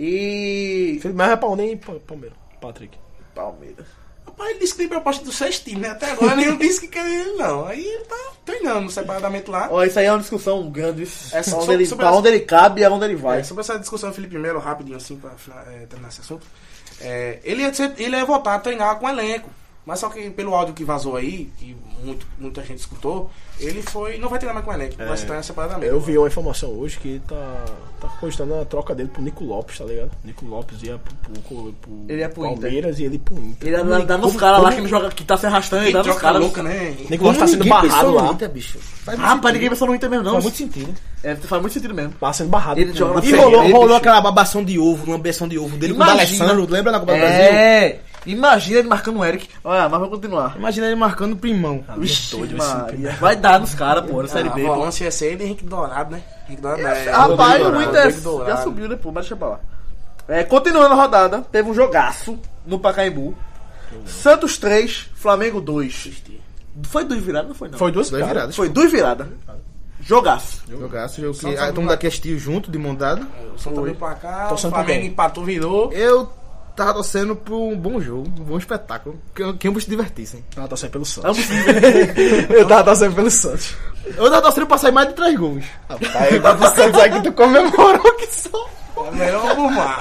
E... Felipe Melo é pau nem Palmeiras. Patrick. Palmeiras. Rapaz, ele disse que tem proposta dos 6 times, né? Até agora nenhum disse que quer ele, não. Aí ele tá treinando separadamente lá. Ó, isso aí é uma discussão grande. Sobre pra onde ele cabe e aonde ele vai. Sobre essa discussão do Felipe Melo, rapidinho assim, pra terminar esse assunto. Ele ia voltar a treinar com elenco. Mas só que pelo áudio que vazou aí, que muita gente escutou, ele não vai treinar mais com elenco, vai se treinar separadamente. Eu vi uma informação hoje que tá cogitando a troca dele pro Nico Lopes, tá ligado? Nico Lopes ia pro ele ia pro Palmeiras e ele pro Inter. Ele ia dar nos caras lá que não joga, que tá se arrastando e dá nos caras. Louca, né? Nico Lopes tá sendo barrado lá. Inter, bicho. Rapaz, ninguém pensou no Inter mesmo, não. Faz muito sentido. Faz muito sentido mesmo. Tá sendo barrado. Ele joga E rolou aquela babação de ovo, lambeção de ovo dele com o D'Alessandro, lembra na Copa do Brasil? Imagina ele marcando o Eric. Olha, mas vai continuar. Imagina ele marcando o Primão. Vixe, Maria. Vai dar nos caras, pô, na Série B. A volância ia ser ele e Henrique Dourado, né? Henrique Dourado, rapaz, o Inter já subiu, né, pô? Mas deixa pra lá. Continuando a rodada, teve um jogaço no Pacaembu. Santos 3, Flamengo 2. Foi 2 viradas, não foi não? Foi 2 viradas. Foi 2 viradas. Jogaço. Jogo que estamos daqui assistiu junto, de mandado. O Santa veio pra cá, o Flamengo Flamengo empatou, virou. Eu tava torcendo por um bom jogo, um bom espetáculo. Que ambos se divertissem. Tava torcendo pelo Santos. Eu tava torcendo pelo Santos. Eu tava torcendo pra sair mais de 3 gols. Aí tá do Santos aí que tu comemorou que só. É melhor arrumar.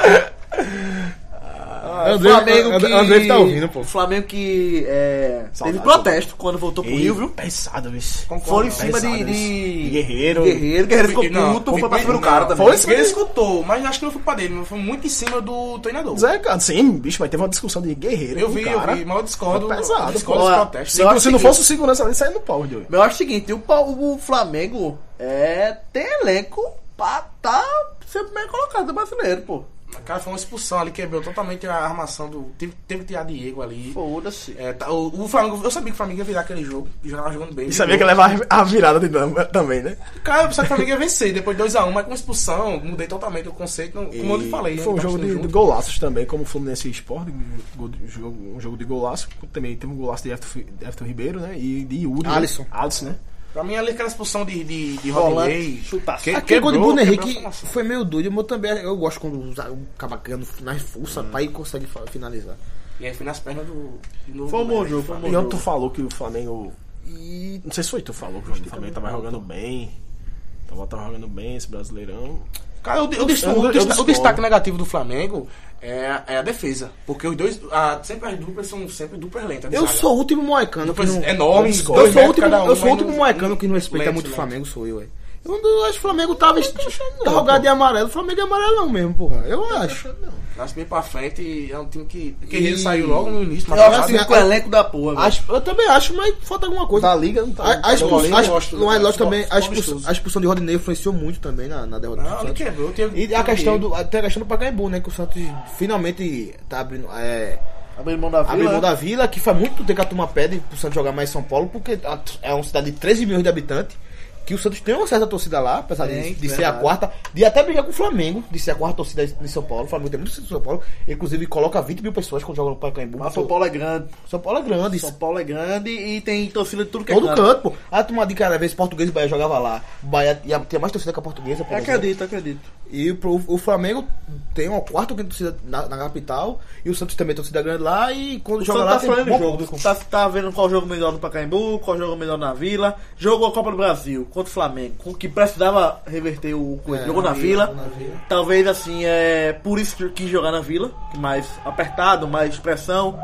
André tá ouvindo, pô. O Flamengo que teve Saudade, protesto quando voltou pro Rio, viu? Pesado, bicho. Foram em cima Pesado, de bicho. Guerreiro. Guerreiro ficou Não, puto, foi pra cima do cara também. Foi em cima Ele de- escutou, mas acho que não foi pra dele, mas foi muito em cima do treinador. Zé, cara, sim, bicho, mas teve uma discussão de guerreiro. Eu com o vi, cara. mas eu discordo. Foi pesado, discordo pô. dos Olha, protestos. eu acho Se não que- fosse o segurança ali, saindo no pau de hoje. Eu acho o seguinte, o Flamengo tem elenco pra ser bem colocado do brasileiro, pô. Cara, foi uma expulsão ali, quebrou totalmente a armação do. Teve que tirar Diego ali. Foda-se. O Flamengo, eu sabia que o Flamengo ia virar aquele jogo, e jogava jogando bem. E sabia que ia levar a virada de também, né? Cara, eu pensava que o Flamengo ia vencer depois de 2x1, mas com expulsão, mudei totalmente o conceito, como eu te falei. Foi um né, jogo bastante de junto. golaços também, como o Fluminense e Sport, um jogo de golaço. Também teve um golaço de Everton Ribeiro, né? E de Yuri. Alisson. Alisson, né? Pra mim, ali aquela expulsão de Volante, Rodinei. chutaço. Aquele gol de Bruno quebrou Henrique a formação. foi meio doido, mas também eu gosto quando acaba ganhando nas forças, pai consegue finalizar. E aí foi nas pernas de novo. Foi um bom né? jogo, foi um bom E ontem jogo. tu falou que o Flamengo. E não sei se foi tu falou que o Flamengo tava jogando bem. Tava jogando bem esse Brasileirão. Cara, o eu destaque discordo. negativo do Flamengo é a defesa. Porque os dois. Sempre as duplas são sempre duplas lentas. de Eu zaga. sou o último moicano que Duplas não... enormes, Eu Eu dois sou o metros último, cada um, eu sou o mas último não- moicano que não respeita lento, muito o lento. Flamengo, sou eu, ué. Eu acho que o Flamengo tava rogado de amarelo. O Flamengo é amarelão mesmo, porra. Eu acho. Acho bem pra frente e é um time que. O Guerreiro saiu logo no início, mas Eu acho assim, assim, com o elenco da porra, velho. Eu também acho, mas falta alguma coisa. Da Liga não tá. A expulsão, gosto, não é lógico também, gosto, gosto. a expulsão de Rodinei influenciou muito também na derrota do Não, ele Santos. quebrou. E a questão tem a questão do Pacaembu, né? Que o Santos finalmente tá abrindo, Abrindo mão da abrindo Vila. mão da Vila, que faz muito tempo que a turma pede pro Santos jogar mais em São Paulo, porque é uma cidade de 13 milhões de habitantes, que o Santos tem uma certa torcida lá, apesar de ser a verdade. quarta, de até brigar com o Flamengo, de ser a quarta torcida de São Paulo. O Flamengo tem muito torcida de São Paulo, inclusive coloca 20 mil pessoas quando joga no Pacaembu. Mas São Paulo é grande. São Paulo é grande. São Paulo é grande e tem torcida de tudo que é Todo canto. canto, pô. A turma de cada vez Português e Bahia jogava lá. O Bahia tinha mais torcida que a Portuguesa, por exemplo. Acredito. E o Flamengo tem uma quarta torcida na capital. E o Santos também tem torcida grande lá. E quando O joga Santos lá tá falando bom de jogo. público. Tá vendo qual jogo melhor no Pacaembu, qual jogo melhor na Vila. Jogou a Copa do Brasil contra o Flamengo, com que precisava reverter o coisa. Jogou na Vila. Talvez assim, por isso que quis jogar na Vila. Mais apertado, mais pressão.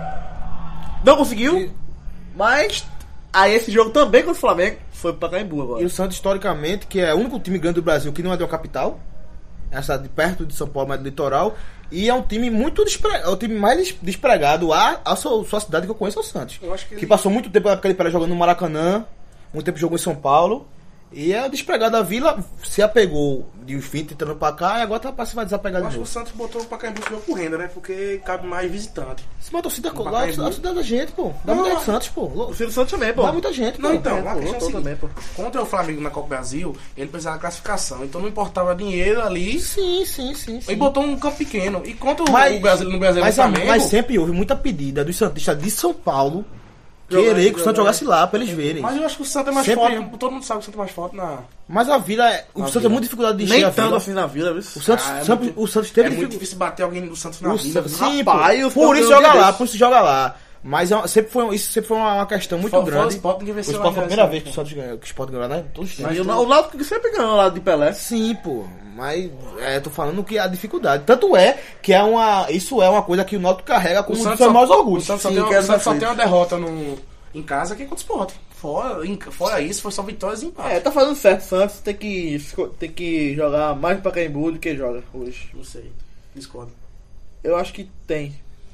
Não conseguiu, mas aí esse jogo também contra o Flamengo foi pro Pacaembu agora. E o Santos, historicamente, que é o único time grande do Brasil que não é de uma capital. É uma cidade de perto de São Paulo, mas do litoral. E é um time muito é o time mais despregado a sua cidade que eu conheço, é o Santos. Eu acho que ele- passou muito tempo aquele pera jogando no Maracanã, muito tempo jogou em São Paulo. E é despregado da Vila, se apegou de uns 20 entrando pra cá, e agora tá pra se vai desapegar Eu de acho que o novo. Santos botou o Pacaembu jogo por renda, né? Porque cabe mais visitante. Se uma torcida No lá, Pacaembu. a torcida da gente, pô. Dá Não, muita não. gente Santos, pô. O Silvio Santos também, pô. Dá muita gente, Não, pô. então, a pô, questão é a lotou seguinte, também, pô. contra o Flamengo na Copa do Brasil, ele precisava da classificação. Então não importava dinheiro ali. Sim. E botou um campo pequeno. E contra Mas- o Brasil, no Brasil Mas, no Flamengo... mas sempre houve muita pedida dos santistas de São Paulo Jogar, querer que o Santos jogar. jogasse lá pra eles verem. Mas eu acho que o Santos é mais Sempre- forte. Todo mundo sabe que o Santos é mais forte na... Mas a Vila, o Santos tem muita dificuldade de encher Nem a tanto Vila. assim na Vila, viu? O Santos, Ah, é sempre- muito- o Santos É teve muito dificuldade. difícil bater alguém do Santos na O vida. Santos- viu? Sim, Rapaz, pô. os Por isso campeões joga lá, desse. por isso joga lá. Mas sempre foi uma questão muito Fora grande. o Sport, ninguém venceu O Sport foi a ainda primeira essa- vez que o Santos ganhou, que o Sport ganhou, né? Todos os tempos. E o Náutico que sempre ganhou lá de Pelé. Sim, pô. Mas tô falando que a dificuldade. Tanto é que isso é uma coisa que o Náutico carrega como um dos seus maiores O orgulhos. Santos só Sim, tem, o quero Santos só ver tem uma derrota em casa que é contra o Sport. Fora isso, foi só vitórias e empates. Tá fazendo certo. Santos tem que jogar mais no Pacaembu do que joga hoje. Não sei. Discordo. Eu acho que tem.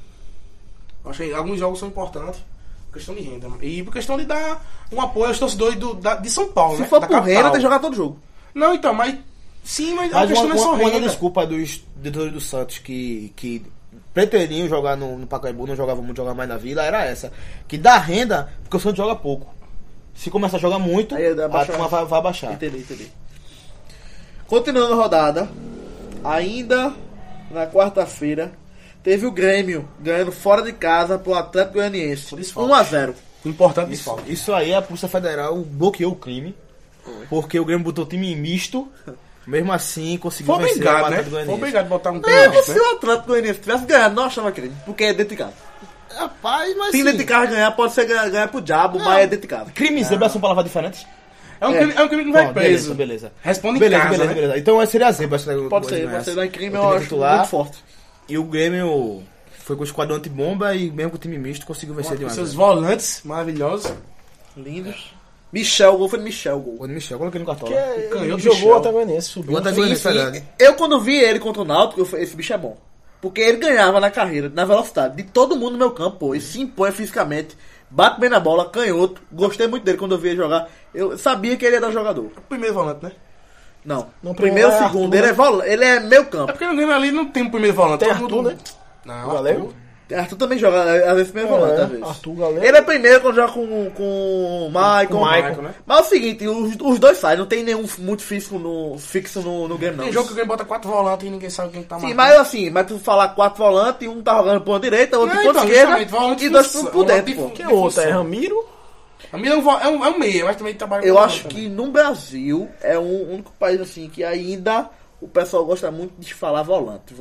Acho que alguns jogos são importantes. Por questão de renda. E por questão de dar um apoio aos torcedores de São Paulo, Se né? for Da por capital. renda, tem que jogar todo jogo. Não, então, mas... Sim, mas a Mas questão não é só uma renda. desculpa dos detentores do Santos que preteriam jogar no Pacaembu, não jogavam muito, jogavam mais na Vila, era essa. Que dá renda, porque o Santos joga pouco. Se começar a jogar muito, Aí a abaixa- turma vai baixar. Entendi. Continuando a rodada, ainda na quarta-feira, teve o Grêmio ganhando fora de casa pro Atlético Goianiense. Por desfalque. 1-0. O importante desfalque. Isso aí a Polícia Federal bloqueou o crime. porque o Grêmio botou time misto, mesmo assim conseguiu Foi vencer o obrigado, né? Atlético Foi Goianiense. obrigado a botar um É, time, se o Atlético Goianiense tivesse ganhado, não achava crime, porque é dentro de casa. Rapaz, mas Se dentro de casa ganhar, pode ser ganhar pro diabo, mas é dentro de casa. crime e zebra são palavras diferentes? É um crime que não vai Bom, preso. beleza. Responde em Beleza, casa, beleza, né? beleza. Então seria a zebra. Pode ser dar em crime, eu time acho titular. muito forte. E o Grêmio foi com o esquadrão antibomba e mesmo com o time misto conseguiu vencer de Com uma seus vez. volantes maravilhosos. Lindos. Michel, o gol foi de Michel, o gol. O de Michel, coloquei no cartola. Canhoto Jogou Michel. até Goianiense, subiu. O Atlético Goianiense, verdade. Eu quando vi ele contra o Náutico, eu falei, esse bicho é bom. Porque ele ganhava na carreira, na velocidade, de todo mundo no meu campo, pô. Ele se impõe fisicamente, bate bem na bola, canhoto. Gostei muito dele quando eu vi ele jogar. Eu sabia que ele era jogador. Primeiro volante, né? Não, Não, primeiro, é segundo, Arthur, ele é meio É campo. porque no Grêmio ali não tem um primeiro volante. Tem todo Arthur, mundo- né? Não, O Galego? Arthur também joga, às vezes primeiro volante, às vezes. Arthur, Galego. Ele é primeiro quando joga com o Maicon. Com o Maicon, né? Mas é o seguinte, os dois saem, não tem nenhum muito fixo no game, não. Tem jogo que alguém bota 4 volantes e ninguém sabe quem tá Sim, marcando. mas tu falar 4 volantes, um tá jogando por direita, outro É, por então, esquerda justamente, volante e dois função, por dentro, volante pô. de Quem é o outro? É função. Ramiro? A minha é um meia, mas também trabalha Eu com acho volante que também. no Brasil é o único país assim que ainda o pessoal gosta muito de falar volante.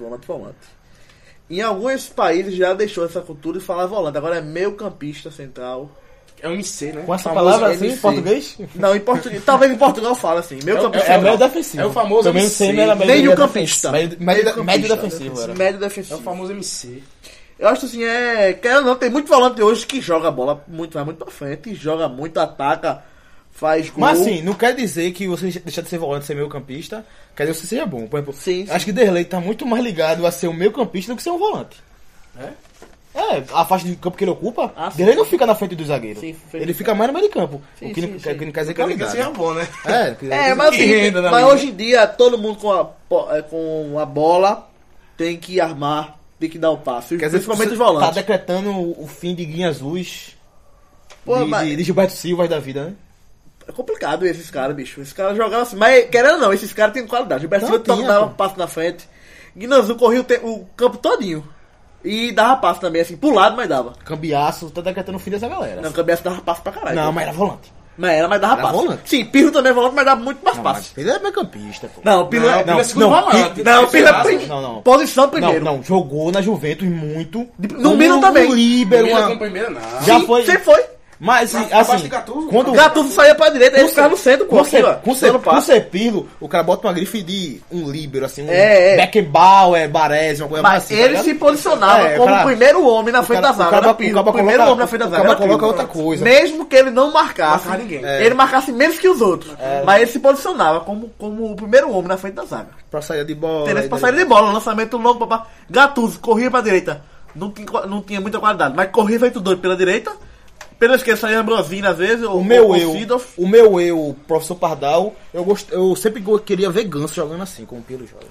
Em alguns países já deixou essa cultura de falar volante. Agora é meio campista central. É um MC, né? Com essa Famoso palavra assim, MC. em português? Não, em português. Talvez em Portugal fala assim. Meio campista É meio central. defensivo. É o famoso Também MC. o era Meio meio campista. Médio defensivo era. Médio É o defensivo. famoso MC. Eu acho assim, quer ou não, tem muito volante hoje que joga a bola muito, vai muito pra frente, joga muito, ataca, faz gol. Mas assim, não quer dizer que você deixar de ser volante, ser meio campista, quer dizer que você seja bom. Por exemplo, Sim, sim. acho que Derlei tá muito mais ligado a ser um meio campista do que ser um volante. É, a faixa de campo que ele ocupa, Ah, sim. Derlei não fica na frente do zagueiro. Sim, ele fica mais no meio de campo. Sim, o que, sim, não, sim. que não quer dizer Quer dizer que qualidade. seja bom, né? Mas, Que assim, renda na mas liga. hoje em dia todo mundo com a bola tem que armar, tem que dar o passe, Quer dizer, principalmente os você volantes. tá decretando o fim de Guinha Azuis, Pô, de, mas- de Gilberto Silva da vida, né? É complicado esses caras, bicho. Esses caras jogavam assim, mas querendo ou não, esses caras têm qualidade. O Brasil Não, tinha, dava pô. passo na frente. Guinazul corria o campo todinho. E dava passo também, assim, pro lado, mas dava. Cambiaço, tá decretando o fim dessa galera. Não, o Cambiaço dava passo pra caralho. Não, pô. mas era volante. Mas dava Era passo. volante. Sim, Pirro também é volante, mas dava muito mais Não, passo. mas ele é meio campista, pô. Não, Pirro é... Não, segundo volante. Não, Pirro é Não. posição primeiro. Não, jogou na Juventus muito. No Milan também. Um líbero, Primeira uma... com primeira, não. Já Sim, foi. sempre foi. Mas, Abaixo assim, de Gattuso. quando... O Gattuso saía pra direita, ele ficava no centro, pô. aqui, ó, dando Com passe. Cepilo, o cara bota uma grife de um líbero, assim, um É. Beckenbauer, Baresi, uma coisa mais Mas assim. tá ele ligado? se posicionava É, como cara- o primeiro homem na frente da o zaga. cara- era Pirro. o cara O primeiro coloca- homem na frente da o zaga. cara era Pirro. coloca outra coisa. Mesmo que ele não marcasse, Marcar ninguém. ele marcasse menos que os outros. Mas ele se posicionava como o primeiro homem na frente da zaga. Pra sair de bola. Interesse pra saída de bola, lançamento longo, papá. Gattuso corria pra direita. Não tinha muita qualidade, mas corria feito doido pela direita. Pela esquerda saía Ambrosini às vezes. O meu eu, professor Pardal, eu sempre queria ver Ganso jogando assim, como o Pirlo joga.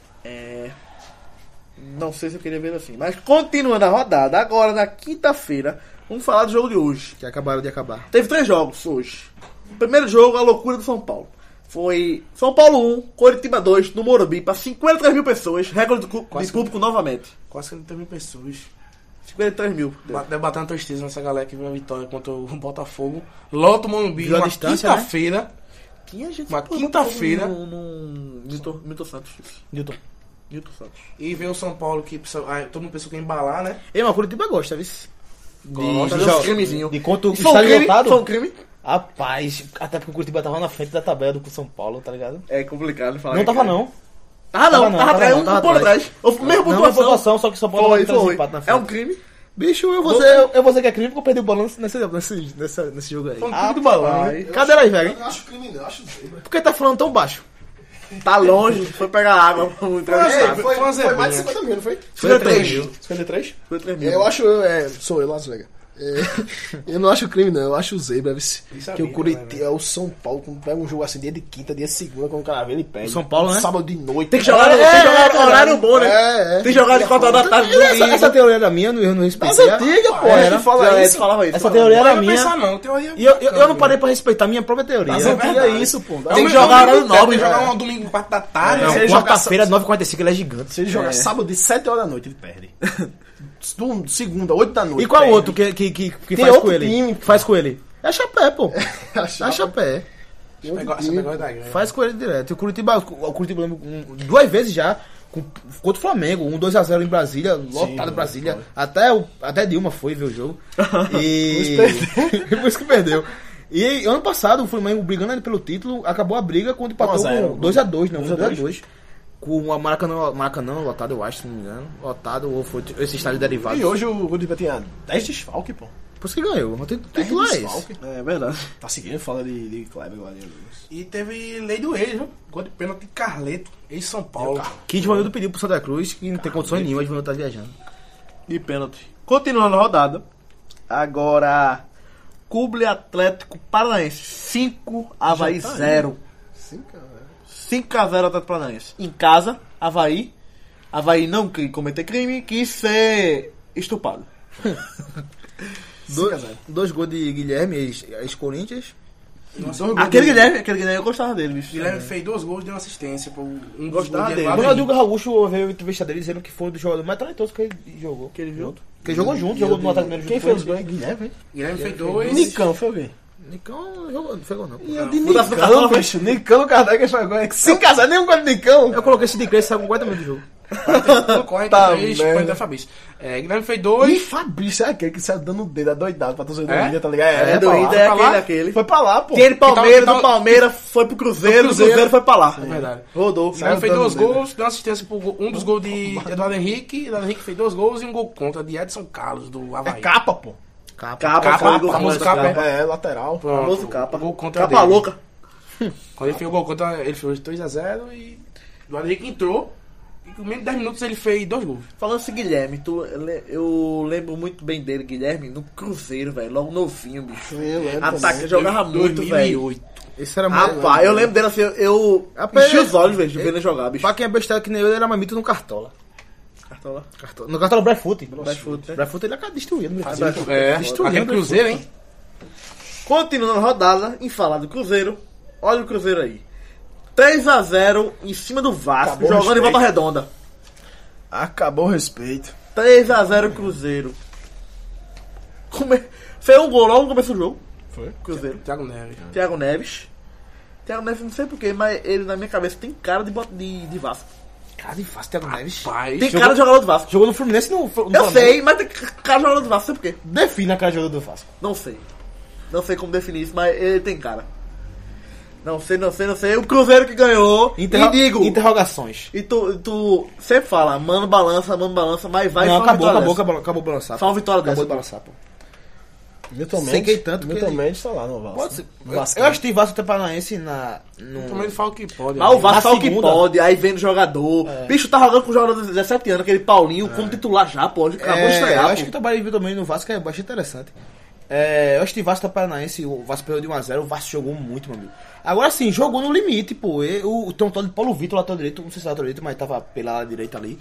Não sei se eu queria ver assim. Mas continuando a rodada, agora na quinta-feira, vamos falar do jogo de hoje. Que acabaram de acabar. Teve 3 jogos hoje. O primeiro jogo, a loucura do São Paulo. Foi São Paulo 1, Coritiba 2, no Morumbi, para 53 mil pessoas, recorde de público novamente. Quase 50 mil pessoas. 53 mil. Debatendo a tristeza nessa galera que viu a vitória contra o Botafogo. Lota o Morumbi, Viu a uma distância, quinta-feira. Tinha gente Uma pô, quinta-feira. no Milton Santos. Newton. Milton Santos. E veio o São Paulo que todo mundo pensou que ia embalar, né? Ei, mas o Curitiba gosta, viu? Fazer uns crimezinhos. De quanto Foi um estádio crime? lotado? Foi um crime? Rapaz, até porque o Curitiba tava na frente da tabela do São Paulo, tá ligado? É complicado falar. Não tava não. Ah, não, Tava tava atrás, não, um tava ponto atrás. atrás. O mesmo Não, pontuação. pontuação, só que São Paulo Foi, tava foi. empate na É frente. um crime? Bicho, eu vou dizer que é crime porque eu perdi o balanço nesse jogo aí. Foi um crime do balão, né? Ai, Cadê aí, velho? Eu não acho crime, não. Eu acho zebra. Por que tá falando tão baixo? tá longe, foi pegar água pro entrevistado. Foi uma Foi mais de zebrinha. 50 mil, não foi? 53 mil. 53? 53 mil. Eu acho. Sou eu, Las Vegas. Eu não acho crime, não. Eu acho zebra. Isso é Que o vida, Curitiba né, é o São Paulo. Quando pega um jogo assim, dia de quinta, dia de segunda, quando o cara vê, ele pega. São Paulo, né? Sábado de noite. Tem que jogar, tem que jogar horário bom, né? É. Tem que jogar de 4 horas da tarde. Essa teoria era minha, eu não respeitei. Mas antiga, pô. Era. A gente fala isso. Falava isso. Essa teoria era Não minha. pensar não, teoria. E eu não parei pra respeitar a minha própria teoria. Mas é antiga é verdade. isso, pô. Tem que jogar horário nobre. Jogar um domingo 4 da tarde. Não, Se ele jogar quarta-feira, 9h45, ele é gigante. Se ele jogar sábado de 7 horas da noite, ele perde. Segunda, 8 da noite. E qual perde. outro que Tem faz outro com ele? time. Que faz com ele? É Chapé, pô. A É Chapé. Faz com ele direto. O Curitiba lembro, 2 vezes já, contra o Flamengo, 2-0 em Brasília, lotado em Brasília. Até Dilma foi ver o jogo. E por isso que perdeu. E ano passado, o Flamengo brigando ali pelo título, acabou a briga quando empatou com 2-2, não, 2-2. Com a Maracanã lotado, eu acho, se não me engano. Lotado, ou foi esse estádio derivado. E hoje o Curitiba tinha 10 desfalques, pô. Por isso que ganhou. O título é esse. É verdade. Tá seguindo, fala de Kleber agora. E teve lei do ex, viu? Gol de pênalti de Carleto, ex-São Paulo. Que Edvanildo pediu pro Santa Cruz, que não tem condições nenhuma, Edvanildo tá viajando. De pênalti. Continuando a rodada. Agora, Cuble Atlético Paranaense 5, Avaí 0. 5-0 Atlético Paranaense. Em casa, Avaí não quis cometer crime, quis ser estupado. 2 gols de Guilherme, ex-Corinthians. Aquele Guilherme eu gostava dele, bicho. Guilherme fez 2 gols e deu uma assistência. Gostava dele. O Ronaldinho Gaúcho veio entrevistar dele dizendo que foi um dos jogadores mais talentosos que ele jogou. Que ele viu? Que ele jogou junto, jogou no ataque primeiro. Quem fez os gols? Guilherme? Guilherme fez 2. Nicão, foi o quê? Nicão jogou, não foi gol não. E eu de Nicão, bicho. Nicão no Kardec que foi gol. 5-0, nenhum gol de Nicão. Eu coloquei esse de Cresce, saiu com 40 minutos do jogo. 43, 40 Fabrício. Guilherme fez 2. E Fabrício é aquele que saiu dando o dedo adoidado pra torcedor do Inter, tá ligado? Do Inter é aquele. Foi pra lá, pô. Aquele do Palmeiras foi pro Cruzeiro, do Cruzeiro foi pra lá. É verdade. Rodou. Guilherme fez 2 gols, deu uma assistência pro um dos gols de Eduardo Henrique. Eduardo Henrique fez 2 gols e um gol contra de Edson Carlos, do Havaí. É capa, pô. Capa, famoso capa. É, lateral. Famoso capa. Gol contra Capa dele. louca. Quando ele fez o gol contra, ele fez 2-0 e Eduardo Henrique entrou. E com menos de 10 minutos ele fez 2 gols. Falando assim, Guilherme, eu lembro muito bem dele, Guilherme, no Cruzeiro, velho. Logo novinho, bicho. Ataque, jogava muito, velho. 2008. Esse era mais. Rapaz, eu lembro dele assim, eu enchi os olhos, velho, vendo ele jogar, bicho. Pra quem é besteira que nem eu, ele era mamito no Cartola. Cartola. No Cartola Brefoot. Brefoot, né? Brefoot ele acaba destruindo. Aquele Cruzeiro, hein? Continuando a rodada, em falar do Cruzeiro, olha o Cruzeiro aí. 3-0 em cima do Vasco, Acabou jogando em Volta Redonda. Acabou o respeito. 3-0 Cruzeiro. Fez um gol logo no começo do jogo. Foi? Cruzeiro. Thiago Neves. Thiago Neves, não sei porquê, mas ele na minha cabeça tem cara de Vasco. Cara de fácil, Thiago Neves. Pai, Tem cara de jogador do Vasco. Jogou no Fluminense no Eu Flamengo. sei, mas tem cara de jogador do Vasco, não sei porquê. Define a cara de jogador do Vasco. Não sei. Não sei como definir isso, mas ele tem cara. Não sei. O Cruzeiro que ganhou. E digo. Interrogações. E tu sempre fala, mano, balança, mas vai. Não, só uma vitória dessa. acabou balançar. Só uma vitória Acabou dessa. de balançar, pô. Milton Sei que tanto que Milton ele- Mendes tá lá no Vasco. Pode ser. Vasco. Eu acho que tem Vasco até Paranaense também ele fala o que pode. Mas o Vasco Na fala o que segunda- pode, aí vem o jogador. Bicho, tá jogando com o jogador de 17 anos, aquele Paulinho, como titular já, pô. Acabou de estrear, eu acho que pô. o trabalho de Milton Mendes no Vasco é bastante interessante. Eu acho que Vasco tá Paranaense, o Vasco perdeu de 1-0, o Vasco jogou muito, meu amigo. Agora sim, jogou no limite, pô. Tem um tal de Paulo Vitor, lateral direito, não sei se é lateral direito, mas tava pela direita ali.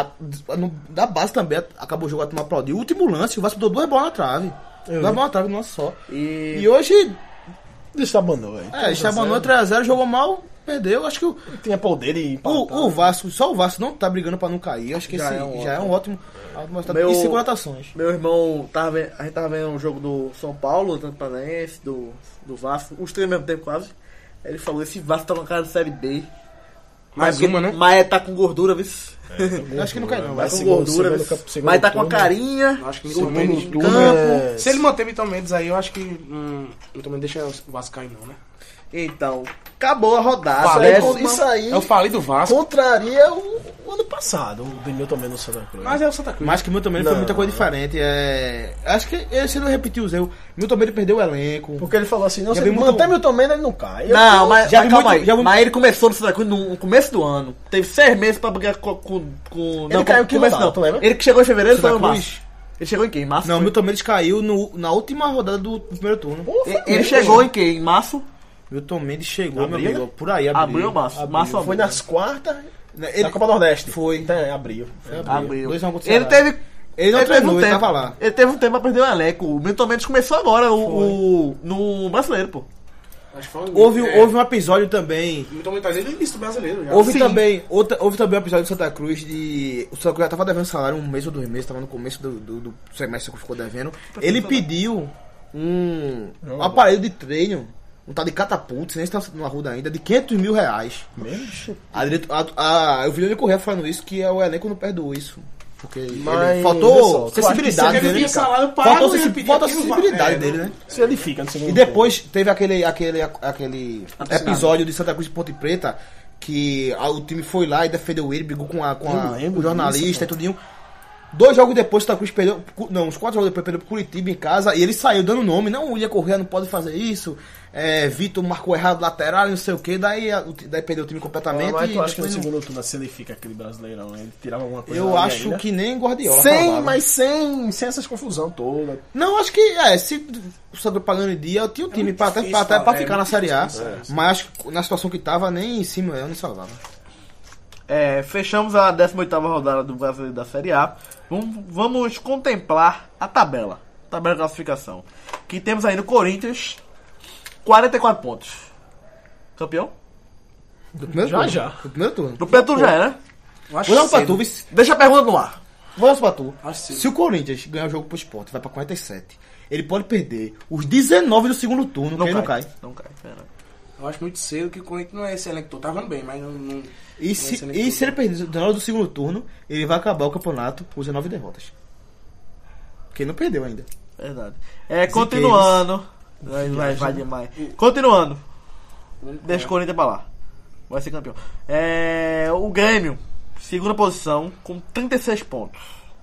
Da base também, acabou o jogo, a turma aplaudiu. O último lance, o Vasco botou 2 bolas na trave. 2 bolas na trave, nossa só. E hoje, Estabanou, velho. estabanou 3-0, jogou mal, perdeu. Acho que Tinha poder e empatar. o Vasco, só o Vasco não tá brigando pra não cair. Acho que Já esse é já é um ótimo resultado. Meu- E segura ações. Meu irmão, a gente tava vendo um jogo do São Paulo, do Paranaense, do Vasco, os três ao mesmo tempo quase. Ele falou, esse Vasco tá com cara de Série B. Mais uma, né? Mas tá com gordura, viu? Eu acho que não cai não. Tá Vai com segundo- gordura, segundo viu? campo- segundo Mas tá com a turno. carinha. Acho que o Milton Mendes. turno de campo. Se ele manter Milton Mendes aí, eu acho que Milton Mendes deixa o Vasco cair, não, né? Então, acabou a rodada. Falei, Isso aí Eu falei do Vasco, contraria o ano passado, o de Milton Mendes no Santa Cruz. mas é o Santa Cruz. Mas que o Milton Mendes foi Não. muita coisa diferente. Acho que esse não repetiu os erros. Milton Mendes perdeu o elenco. Porque ele falou assim, não, Já se vi ele muito- manter Milton Mendes, ele não cai. Não, mas já vi calma muito- aí. já vi- Mas ele começou no Santa Cruz no começo do ano. Teve 6 meses pra brigar com Ele caiu que começo rodada, tu lembra? Ele que chegou em fevereiro, Santa foi em Cruz? março. Ele chegou em quem? Em março? Não, o foi? Milton Mendes caiu na última rodada do primeiro turno. Ele chegou em quem? Em março? Milton Mendes chegou, Abril, meu amigo. né? Por aí, Abril ou março? Março ou Foi abril. nas quartas Ele, da Copa Nordeste. Foi. Tem, abril. Abril. 2-1 contra o Ele Ceará. teve. Ele não teve treinou, um ele tempo. tava lá. Ele teve um tempo pra perder o elenco. O Milton Mendes começou agora no brasileiro, pô. Acho que foi Houve um episódio também. Milton Mendes tá dizendo início do brasileiro já. Houve Sim. também um episódio do Santa Cruz de. O Santa Cruz já tava devendo salário 1 mês ou 2 meses, tava no começo do semestre que ficou devendo. Ele pediu um aparelho de treino um tal de catapulta, nem está no Arruda ainda, de R$500 mil. Mesmo? Eu vi ele correr falando isso, que o elenco não perdoou isso. Porque Mas, faltou pessoal, sensibilidade dele. Faltou sensibilidade dele, né? Se ele fica no segundo E depois teve aquele episódio de Santa Cruz de Ponte Preta, que o time foi lá e defendeu ele, brigou com o jornalista e tudinho. 2 jogos depois, Santa Cruz perdeu. Não, uns 4 jogos depois perdeu pro Curitiba em casa e ele saiu dando nome. Não, o William Correa não pode fazer isso. Vitor marcou errado lateral, não sei o que. Daí perdeu o time completamente. Mas tu acha que no segundo turno assim ele fica aquele brasileirão, né? Ele tirava alguma coisa? Eu acho que nem Guardiola. Mas sem essas confusão toda. Não, acho que se o Santa pagando em dia, tinha um time pra ficar na Série A. Mas acho que na situação que tava, nem em cima eu nem salvava. Fechamos a 18ª rodada do Brasileiro da Série A. Vamos contemplar a tabela de classificação. Que temos aí no Corinthians 44 pontos. Campeão? Do primeiro turno. Já. Do primeiro turno. Do primeiro turno já é, né? Vamos pra tu, deixa a pergunta no ar. Vamos pra tu. Se o Corinthians ganhar o jogo pro Sport, vai pra 47. Ele pode perder os 19 do segundo turno, que ele não cai. Não cai. Eu acho muito cedo que o Corinthians não é esse elenco todo. Tá jogando bem, mas não E se ele perder os 19 do segundo turno, ele vai acabar o campeonato com 19 derrotas. Porque ele não perdeu ainda. Verdade. Continuando. Vai demais. Continuando. Deixa o Corinthians pra lá. Vai ser campeão. O Grêmio, segunda posição, com 36 pontos.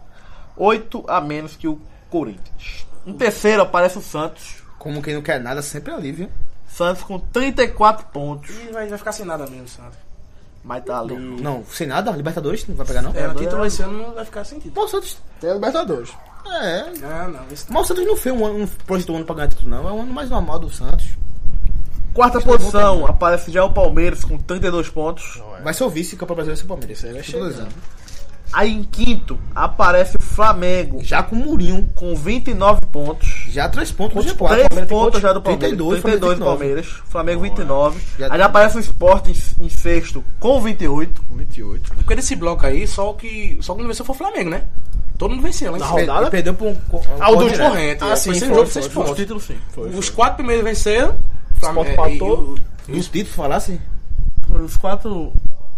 8 a menos que o Corinthians. Em terceiro aparece o Santos. Como quem não quer nada, sempre ali, viu? Santos com 34 pontos. E vai ficar sem nada mesmo, Santos. Mas tá ali. Não, sem nada? Libertadores não vai pegar, não? O título esse ano não vai ficar sem título. Mas o Santos tem a Libertadores. Não. Mas o Santos não fez um projeto ano pra ganhar título, não. É o ano mais normal do Santos. Quarta posição aparece já o Palmeiras com 32 pontos. Vai ser o vice-campeão brasileiro esse Palmeiras. Isso aí vai chegar. Aí em quinto aparece o Flamengo. Já com o Murinho. Com 29 pontos. Já 3 pontos do G4. 3 pontos já do Palmeiras. 32 do Palmeiras. Flamengo 29. Aí já aparece o Sport em sexto com 28. Porque desse bloco aí, só o que não venceu foi o Flamengo, né? Todo mundo venceu lá em cima. Ele perdeu pra um concorrente. Sim, foi 6 pontos. Os títulos, sim. Os 4 primeiros venceram. Flamengo empatou. E os títulos falassem? Os 4...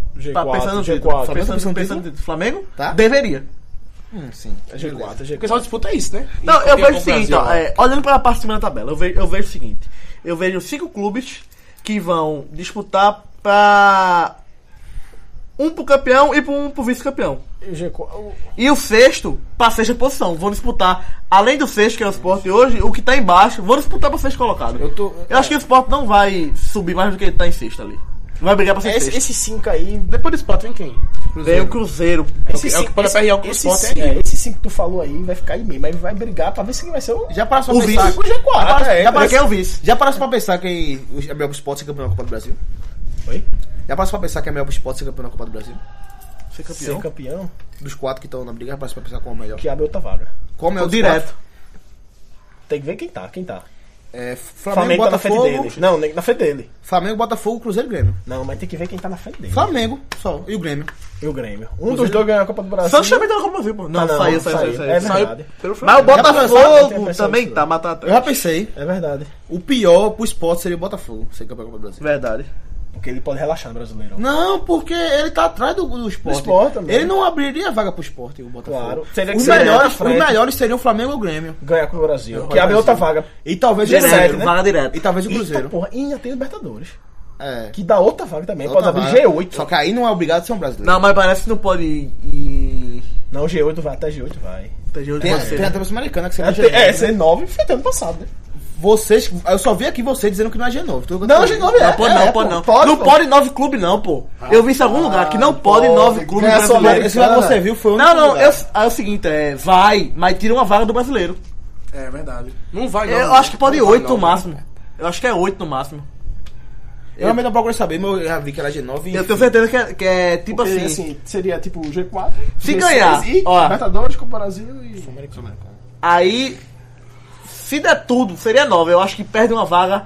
G4. Pensando no Flamengo? Tá. Deveria. Sim. É G4. Porque só disputa isso, né? Não, eu vejo o seguinte, olhando para a parte de cima da tabela, eu vejo o seguinte. Eu vejo 5 clubes que vão disputar para um pro campeão e um pro vice-campeão. E o sexto pra sexta posição. Vão disputar, além do sexto, que é o Sport hoje, o que tá embaixo, vão disputar pra sexto colocado. Eu acho que o Sport não vai subir mais do que ele tá em sexto ali. Vai brigar pra ser sexto. Esses 5 aí... Depois do Sport vem quem? Vem o Cruzeiro. É o que pode perrear o Sport. Esses 5 que tu falou aí vai ficar em meio, mas vai brigar pra ver se quem vai ser o... Já parece pra pensar... O G4. Já parece que é o vice. Já parece pra pensar que é melhor pro Sport ser campeão da Copa do Brasil? Oi? Já parece pra pensar que é melhor pro Sport ser campeão da Copa do Brasil? Ser campeão? Dos 4 que estão na briga, já parece pra pensar qual é o melhor. Que abre outra vaga. Qual é o melhor direto? Tem que ver quem tá. Flamengo, tá Botafogo... na frente dele. Não, nem na frente dele. Flamengo, Botafogo, Cruzeiro e Grêmio. Não, mas tem que ver quem tá na frente dele. Flamengo, só. E o Grêmio. Dos dois ganhou a Copa do Brasil. Santos também tá na Copa do Brasil, pô. Não, saiu. É verdade. Mas o Botafogo também tá matando. Eu já pensei. É verdade. O pior pro Sport seria o Botafogo ser campeão da Copa do Brasil. Verdade. Porque ele pode relaxar no Brasileirão. Não, porque ele tá atrás do Sport. Também. Ele não abriria vaga pro Sport, o Botafogo. Claro. Os melhores seriam o Flamengo e o Grêmio. Ganhar com o Brasil. Que abre outra vaga. E talvez direto, o G7, né? Vaga direta. E talvez o Cruzeiro. Eita, porra, e ainda tem Libertadores. É. Que dá outra vaga também. Outra pode vaga. abrir G8. Só que aí não é obrigado a ser um brasileiro. Não, mas parece que não pode ir... Não, G8 vai. Até G8 vai. Tem a Taça Americana que você C9 foi ano passado, né? Vocês, eu só vi aqui você dizendo que não é G9. Não, G9 é. Não pode 9 clubes não, pô. Eu vi isso em algum lugar, que não pode 9 clubes brasileiros. Esse que você viu foi o único Não, é o seguinte, vai, mas tira uma vaga do brasileiro. É verdade. Não vai, não. Eu acho que pode 8 no máximo. Eu acho que é 8 no máximo. Eu realmente não procurei saber, mas eu já vi que era G9. Eu tenho certeza que é tipo porque, assim. Seria tipo G4. Se ganhar, e Libertadores com o Brasil e Sul-Americano. Aí, se der tudo, seria 9. Eu acho que perde uma vaga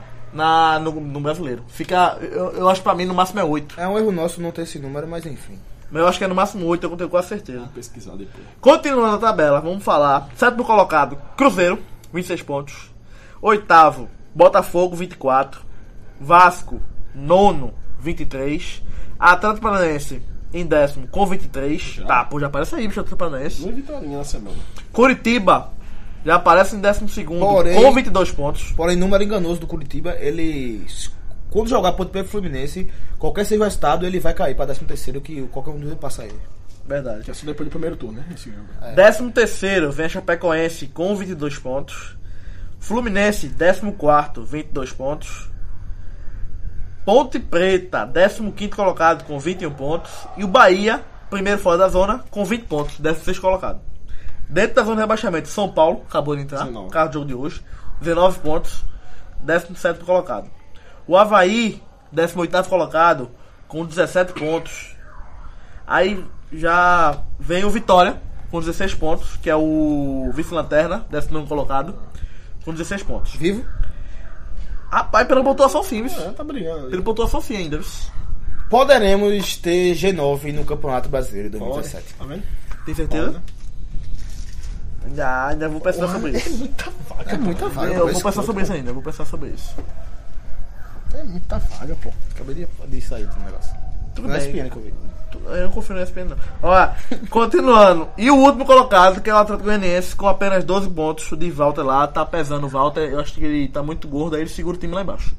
no brasileiro. Fica, eu acho que pra mim no máximo é 8. É um erro nosso não ter esse número, mas enfim. Mas eu acho que é no máximo 8, eu tenho quase certeza. Vou pesquisar depois. Continuando a tabela, vamos falar. Sétimo colocado, Cruzeiro, 26 pontos. Oitavo, Botafogo, 24. Vasco, nono, 23. Atlético Paranaense em 10º com 23. Tá, pô, já aparece aí, bicho, Atlético Paranaense. Uma vitória na semana. Curitiba já aparece em 12º Porém- com 22 pontos. Porém, número enganoso do Curitiba, ele... Quando jogar Ponte Preta e Fluminense, qualquer seja o estado, ele vai cair pra 13º, que qualquer um deles passa ele. Verdade. Já só depois do primeiro turno, né? Esse jogo. 13º vem a Chapecoense com 22 pontos. Fluminense, 14º, 22 pontos. Ponte Preta, 15º colocado com 21 pontos. E o Bahia, primeiro fora da zona, com 20 pontos, 16º colocado. Dentro da zona de rebaixamento, São Paulo, acabou de entrar, 19. caso do jogo de hoje, 19 pontos, 17º colocado. O Avaí, 18º colocado, com 17 pontos. Aí já vem o Vitória, com 16 pontos, que é o vice-lanterna, 19º colocado, com 16 pontos. Vivo? Rapaz, pela pontuação sim, viu? Tá brigando ali. Pela pontuação sim ainda, viu? Poderemos ter G9 no Campeonato Brasileiro de 2017. Tá vendo? Tem certeza? Ainda vou pensar sobre isso. É muita vaga. Eu vou pensar sobre isso ainda, vou pensar sobre isso. É muita vaga, pô. Acabei de sair do negócio. Tudo Não é bem. ESPN que eu vi. Eu não confio no ESPN não. Olha, continuando. E o último colocado, que é o Atlético Goianiense, com apenas 12 pontos. O de Walter lá, tá pesando o Walter. Eu acho que ele tá muito gordo, aí ele segura o time lá embaixo.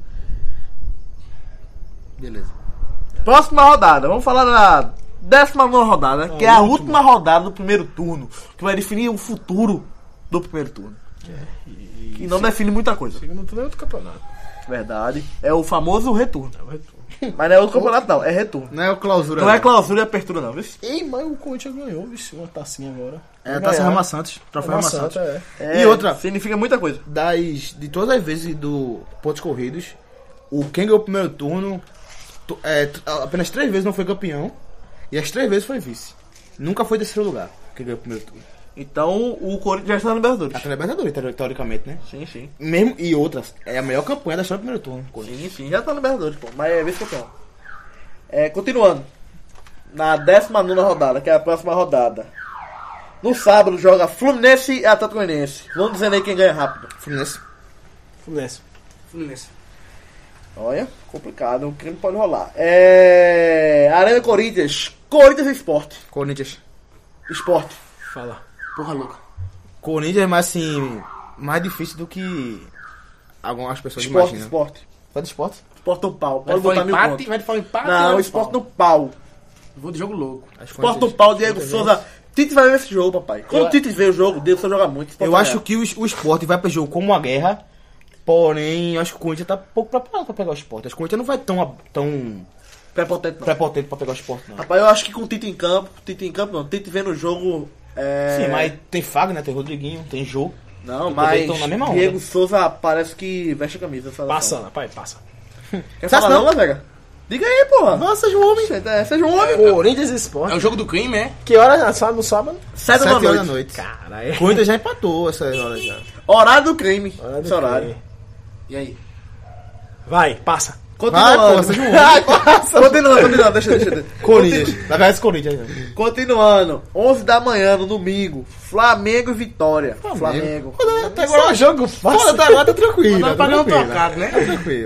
Beleza. Próxima rodada, vamos falar da 19ª rodada, que é a última rodada do primeiro turno, que vai definir o futuro do primeiro turno. Que não define muita coisa. Segundo turno é outro campeonato. Verdade. É o famoso retorno. É o retorno. Mas não é outro campeonato não, é retorno. Não é o clausura. Não é clausura e apertura não, viu? Ei, mas o Corinthians ganhou, viu? Uma tacinha agora. É a Taça Rama Santos. Troféu Rama Santos. E outra, significa muita coisa. de todas as vezes do pontos corridos, quem ganhou o primeiro turno, apenas 3 vezes não foi campeão, e as 3 vezes foi vice. Nunca foi terceiro lugar quem ganhou o primeiro turno. Então o Corinthians já está na Libertadores. Até na Libertadores, teoricamente, né? Sim, sim. Mesmo, e outras, é a melhor campanha da história do primeiro turno. Sim, sim, já tá na Libertadores, pô. Mas é vice-campeão. Continuando. Na 19ª rodada, que é a próxima rodada. No sábado joga Fluminense e Atlético Goianiense. Vamos dizer aí quem ganha rápido. Fluminense. Fluminense. Olha, complicado, o crime pode rolar. Arena Corinthians. Corinthians e Sport. Corinthians. Sport. Fala. Porra louca. Corinthians é mais assim, mais difícil do que algumas pessoas Sport, imaginam. Sport. Vai do Sport? Sport no pau. Vai Pode falar botar 1000 empate? pontos. Vai falar empate? Não, ou Sport pau? no pau. Vou de jogo louco. Sport no pau, Diego Souza. Tite vai ver esse jogo, papai. Quando o Tite vê o jogo, Diego Souza joga muito. Sport Eu vai acho ganhar. que o Sport vai pro jogo como uma guerra, porém, eu acho que o Corinthians tá pouco preparado pra pegar o Sport. Acho que o Corinthians não vai tão Prepotente não. prepotente pra pegar o Sport, não. Rapaz, eu acho que com o Tite em campo não, Tite vendo o jogo. Sim, mas tem Fagner, tem Rodriguinho, tem Jô. Não, Eu mas também tô na mesma onda. Diego Souza parece que veste a camisa. Passa, rapaz, passa. Quer Sabe falar não? não, Vega? Diga aí, porra. Nossa, seja um homem. Seja um homem. Corinthians e Sport. É o jogo do crime, é? Que hora? Só no sábado? 7 da 7 horas da noite. noite. Caralho. O Corinthians já empatou essas horas já. Horário do crime. Hora do Esse horário. crime. E aí? Vai, passa. Vai, pô, Continuando. seja um homem. Continuando, deixa. Corinthians. Vai ver esse Corinthians aí. Continuando. 11 da manhã no domingo. Flamengo e Vitória. Flamengo. Até agora o jogo fácil. Até agora tá tranquilo. Não Tá pagar um tranquilo. trocado, né? Tá tranquilo.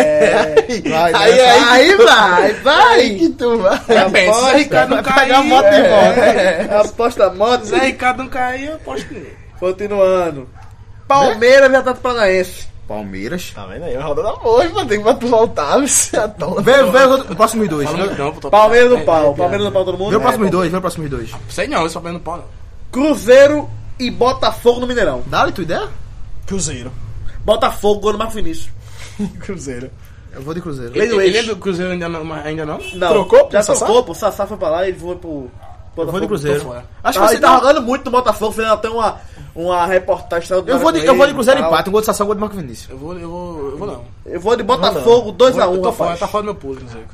Vai, Aí vai. que tu vai. Pensa, Zé Ricardo não Vai pegar a cair. moto de volta. Aposta moto. Zé Ricardo não cair, eu aposto nele. Continuando. Palmeiras e Atlético Paranaense. Palmeiras. Tá vendo aí? Rodando a voz, mano. Tem que voltar. Vê Vê o próximo dois. Fala no campo, tô- Palmeiras no pau. Palmeiras no pau todo mundo. Vê o próximo dois. Vê o próximo dois. Sei não, esse papel no pau não. Cruzeiro e Botafogo no Mineirão. Dá-lhe tua ideia? Cruzeiro. Botafogo, gol do Marco Vinícius. Cruzeiro. Eu vou de Cruzeiro. Lei do Ele é ex. do Cruzeiro ainda não? Não, Trocou pro já Sassá? trocou, pô. O Sassá foi pra lá e ele foi pro Eu Botafogo. vou de Cruzeiro. tô fora. Acho que Ele você tá jogando muito no Botafogo, fazendo até uma reportagem. Eu vou de Cruzeiro empate. Um gol de Sassá, um gol de Marco Vinícius. Eu vou não. Eu vou de Botafogo 2x1, Tô fora, rapaz. tá fora do meu pulo, Cruzeiro.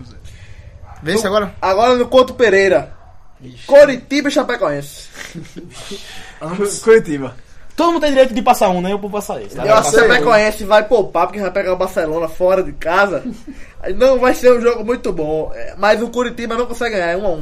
Vê esse agora. Agora no Couto Pereira. Coritiba e Chapecoense. Curitiba. Todo mundo tem direito de passar um, né? Eu vou passar esse. Tá? Eu acho que o Chapecoense vai poupar, porque vai pegar o Barcelona fora de casa. Aí não vai ser um jogo muito bom. Mas o Coritiba não consegue ganhar, é 1x1.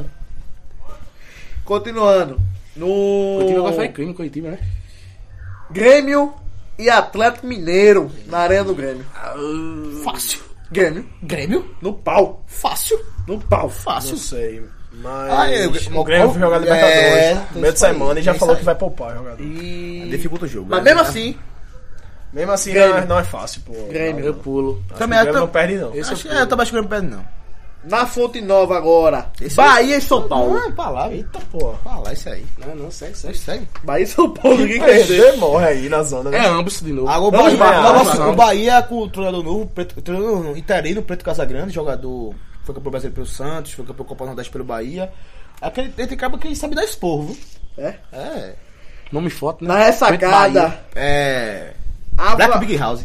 Continuando. Curitiba agora No faz crime, Curitiba, né? Grêmio e Atlético Mineiro na Arena do Grêmio. Fácil. Grêmio? No pau. Fácil. No pau. Não Fácil. sei, mas o Grêmio foi jogar É, Libertadores no meio de semana e já falou que vai poupar o jogador. Dificulta o jogo. Mas mesmo assim, Mesmo assim, Grêmio. não é fácil, pô. Grêmio, eu pulo. Acho Também que o Grêmio não perde, não. Eu também acho que o Grêmio perde, não. Na Fonte Nova agora. Bahia e São Paulo. Não, pra lá. Eita, pô. Pra lá, isso aí. Não, segue. Segue. Bahia e São Paulo, ninguém quer dizer. Perder morre aí na zona, né? É ambos de novo. Agora Vamos ganhar. o Bahia com o treinador novo, treinador interino, Preto Casagrande, jogador, foi campeão brasileiro pelo Santos, foi campeão Copa Nordeste pelo Bahia. Aquele tem cara que sabe dar esporro, viu? É. Nome forte, né? Na ressacada, É. Ava- Black Big House.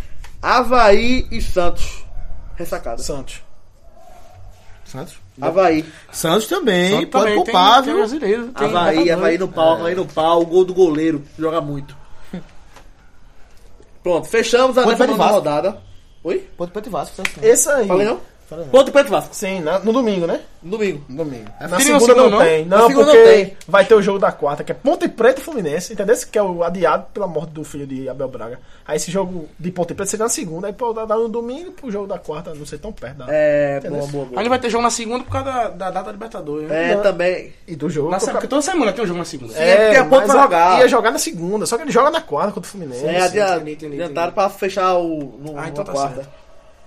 Havaí e Santos. Ressacada. Santos. Santos? Havaí. Santos também, Santos pode também poupar, tem viu? brasileiro. Tem Havaí no pau, Havaí no pau. Gol do goleiro. Joga muito. Pronto, fechamos a Ponte Preta e segunda Vasco. rodada. Oi? Ponto Preto e Vasco, Santos. Esse aí. Falei não? Fala não. Ponto Preto e Vasco. Sim, no domingo, né? Domingo. No domingo. É Na filho segunda no não segundo, tem. Na Não, segunda porque não tem. vai ter o jogo da quarta, que é Ponte Preta e Fluminense, entendeu? Que é o adiado pela morte do filho de Abel Braga. Aí esse jogo de Ponte Preta seria na segunda, aí pode dar no domingo pro jogo da quarta não ser tão perto da... É, boa. Aí vai ter jogo na segunda por causa da data da Libertadores, né? É, também. E do jogo... Porque toda semana tem um jogo na segunda. porque a Ponte mas vai jogar. Ia jogar na segunda, só que ele joga na quarta contra o Fluminense. É, entendi. adiantaram pra fechar no Então tá quarta. certo.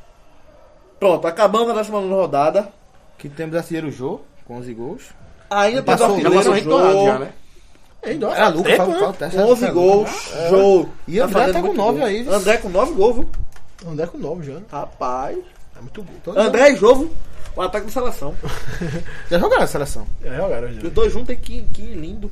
Pronto, acabamos a 19ª rodada. Que tem brasileiro Jô, com 11 gols. Ainda tem Passou, Já passou retornado já, né? Era Lucas, fala o teste. 11 gols, jogo. E o André tá com 9 aí. viu? André com 9 gols, viu? André com 9 já. Rapaz. É muito bom. Todo André e Jovo, o ataque da seleção. Já jogaram a seleção. É, jogaram já. Os dois juntos, que lindo.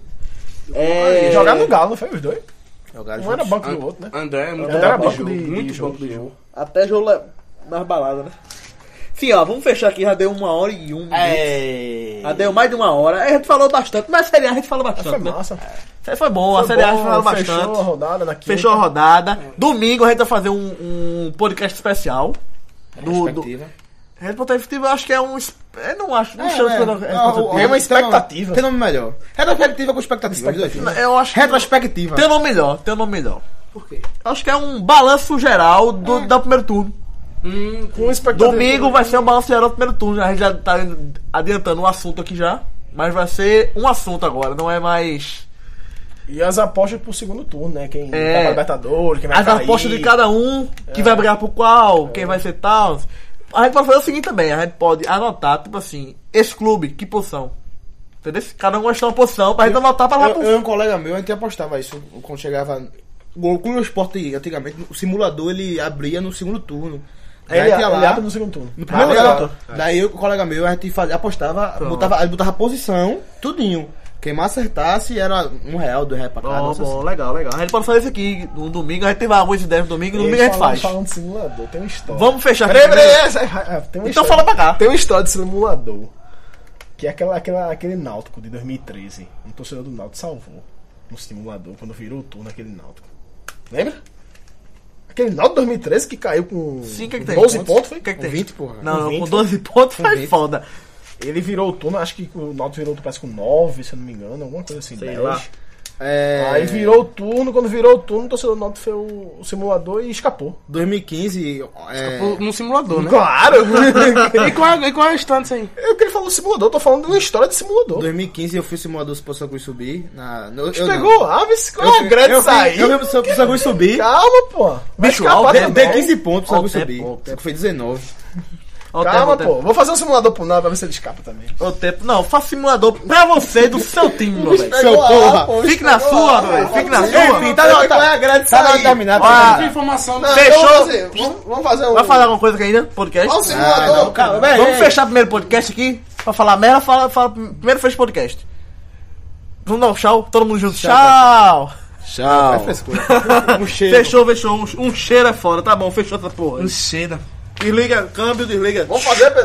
Jogar no Galo, não foi os dois? Jogaram Um era juntos. banco do outro, né? André é muito André era banco de banco jogo. de Muito jogo. banco de jogo. Até jogo nas baladas, né? Sim, ó, vamos fechar aqui, já deu 1h01 minutos. Já deu mais de 1 hora. Aí a gente falou bastante, mas a Série A a gente falou bastante, Foi né? massa. Isso aí foi bom, a Série A a gente falou Fechou a bastante. rodada na quinta. Fechou a rodada. Domingo a gente vai fazer um podcast especial. Perspectiva. Retrospectiva, eu acho que é um. Eu não acho. Não chama de É uma expectativa. Tem nome melhor. Retrospectiva com expectativa. os dois. Eu acho que Retrospectiva. tem um nome melhor. Por quê? Acho que é um balanço geral do primeiro turno. Com expectativa. Domingo vai ser um balanço geral do primeiro turno. A gente já tá adiantando um assunto aqui já. Mas vai ser um assunto agora, não é mais. E as apostas pro segundo turno, né? Quem É. vai pra Libertadores, quem vai As cair. apostas de cada um, que vai brigar por qual, quem vai ser tal. A gente pode fazer o seguinte também, a gente pode anotar, tipo assim, esse clube, que posição. Entendeu? Cada um gostou uma posição pra gente anotar pra lá pro. Eu e um colega meu, a gente apostava isso quando chegava. O Clube Esporte, antigamente, o simulador ele abria no segundo turno. Daí Ele a gente ia lá, abre no segundo turno. no primeiro Ah, lugar. legal. Daí eu e o colega meu, a gente apostava, ele botava a posição, tudinho. Quem mais acertasse era R$1, R$2 pra cada. Bom, bom, legal. A gente pode fazer isso aqui no domingo, a gente tem algumas ideias no domingo, no domingo a gente faz. Falando de simulador, tem uma história. Vamos fechar aqui. Tem uma Então história. fala pra cá. Tem uma história de simulador. Que é aquele Náutico de 2013. Um torcedor do Náutico salvou no simulador quando virou o turno aquele Náutico. Lembra? Aquele Náutico 2013 que caiu com Sim, o que tem? 12 pontos, foi? O que tem? 20, porra. Não, Com 20, com 12 pontos foi 20. foda. Ele virou o turno, acho que o Náutico virou, parece com 9, se eu não me engano, alguma coisa assim, Sei 10. lá. Aí virou o turno, quando virou o turno, o torcedor do Náutico fez o simulador e escapou. 2015. No simulador, né? Claro! E qual é a história disso aí? Eu queria falar do simulador, eu tô falando de uma história de simulador. 2015 eu fiz simulador se Santa Cruz subir. Pegou Aves, qual é a grande saída? Eu vi o Santa Cruz subir. Calma, pô. Vai Bicho, escapar Dei também. 15 pontos pro Santa Cruz Ó, subir. Só que foi 19. Ó o Calma, tempo, pô. Vou fazer um simulador pro Nado pra ver se ele escapa também. O tempo. Não, faça simulador pra você do seu time, meu velho. Seu porra. Fique na sua, velho. Fique na sua. Enfim, qual é a grande saída? terminado. Ah, Tem informação. Não, Fechou? então, vamos fazer um... Vai falar alguma coisa aqui ainda? Podcast? Olha o simulador. calma, Vamos fechar primeiro o podcast aqui. Pra falar merda, fala primeiro fecha o podcast. Vamos dar um tchau, todo mundo junto. Tchau. Tchau. Um cheiro. Fechou. Um cheiro é fora. Tá bom, fechou essa porra. Cheira. Desliga, câmbio, desliga. Vamos fazer, Pedro.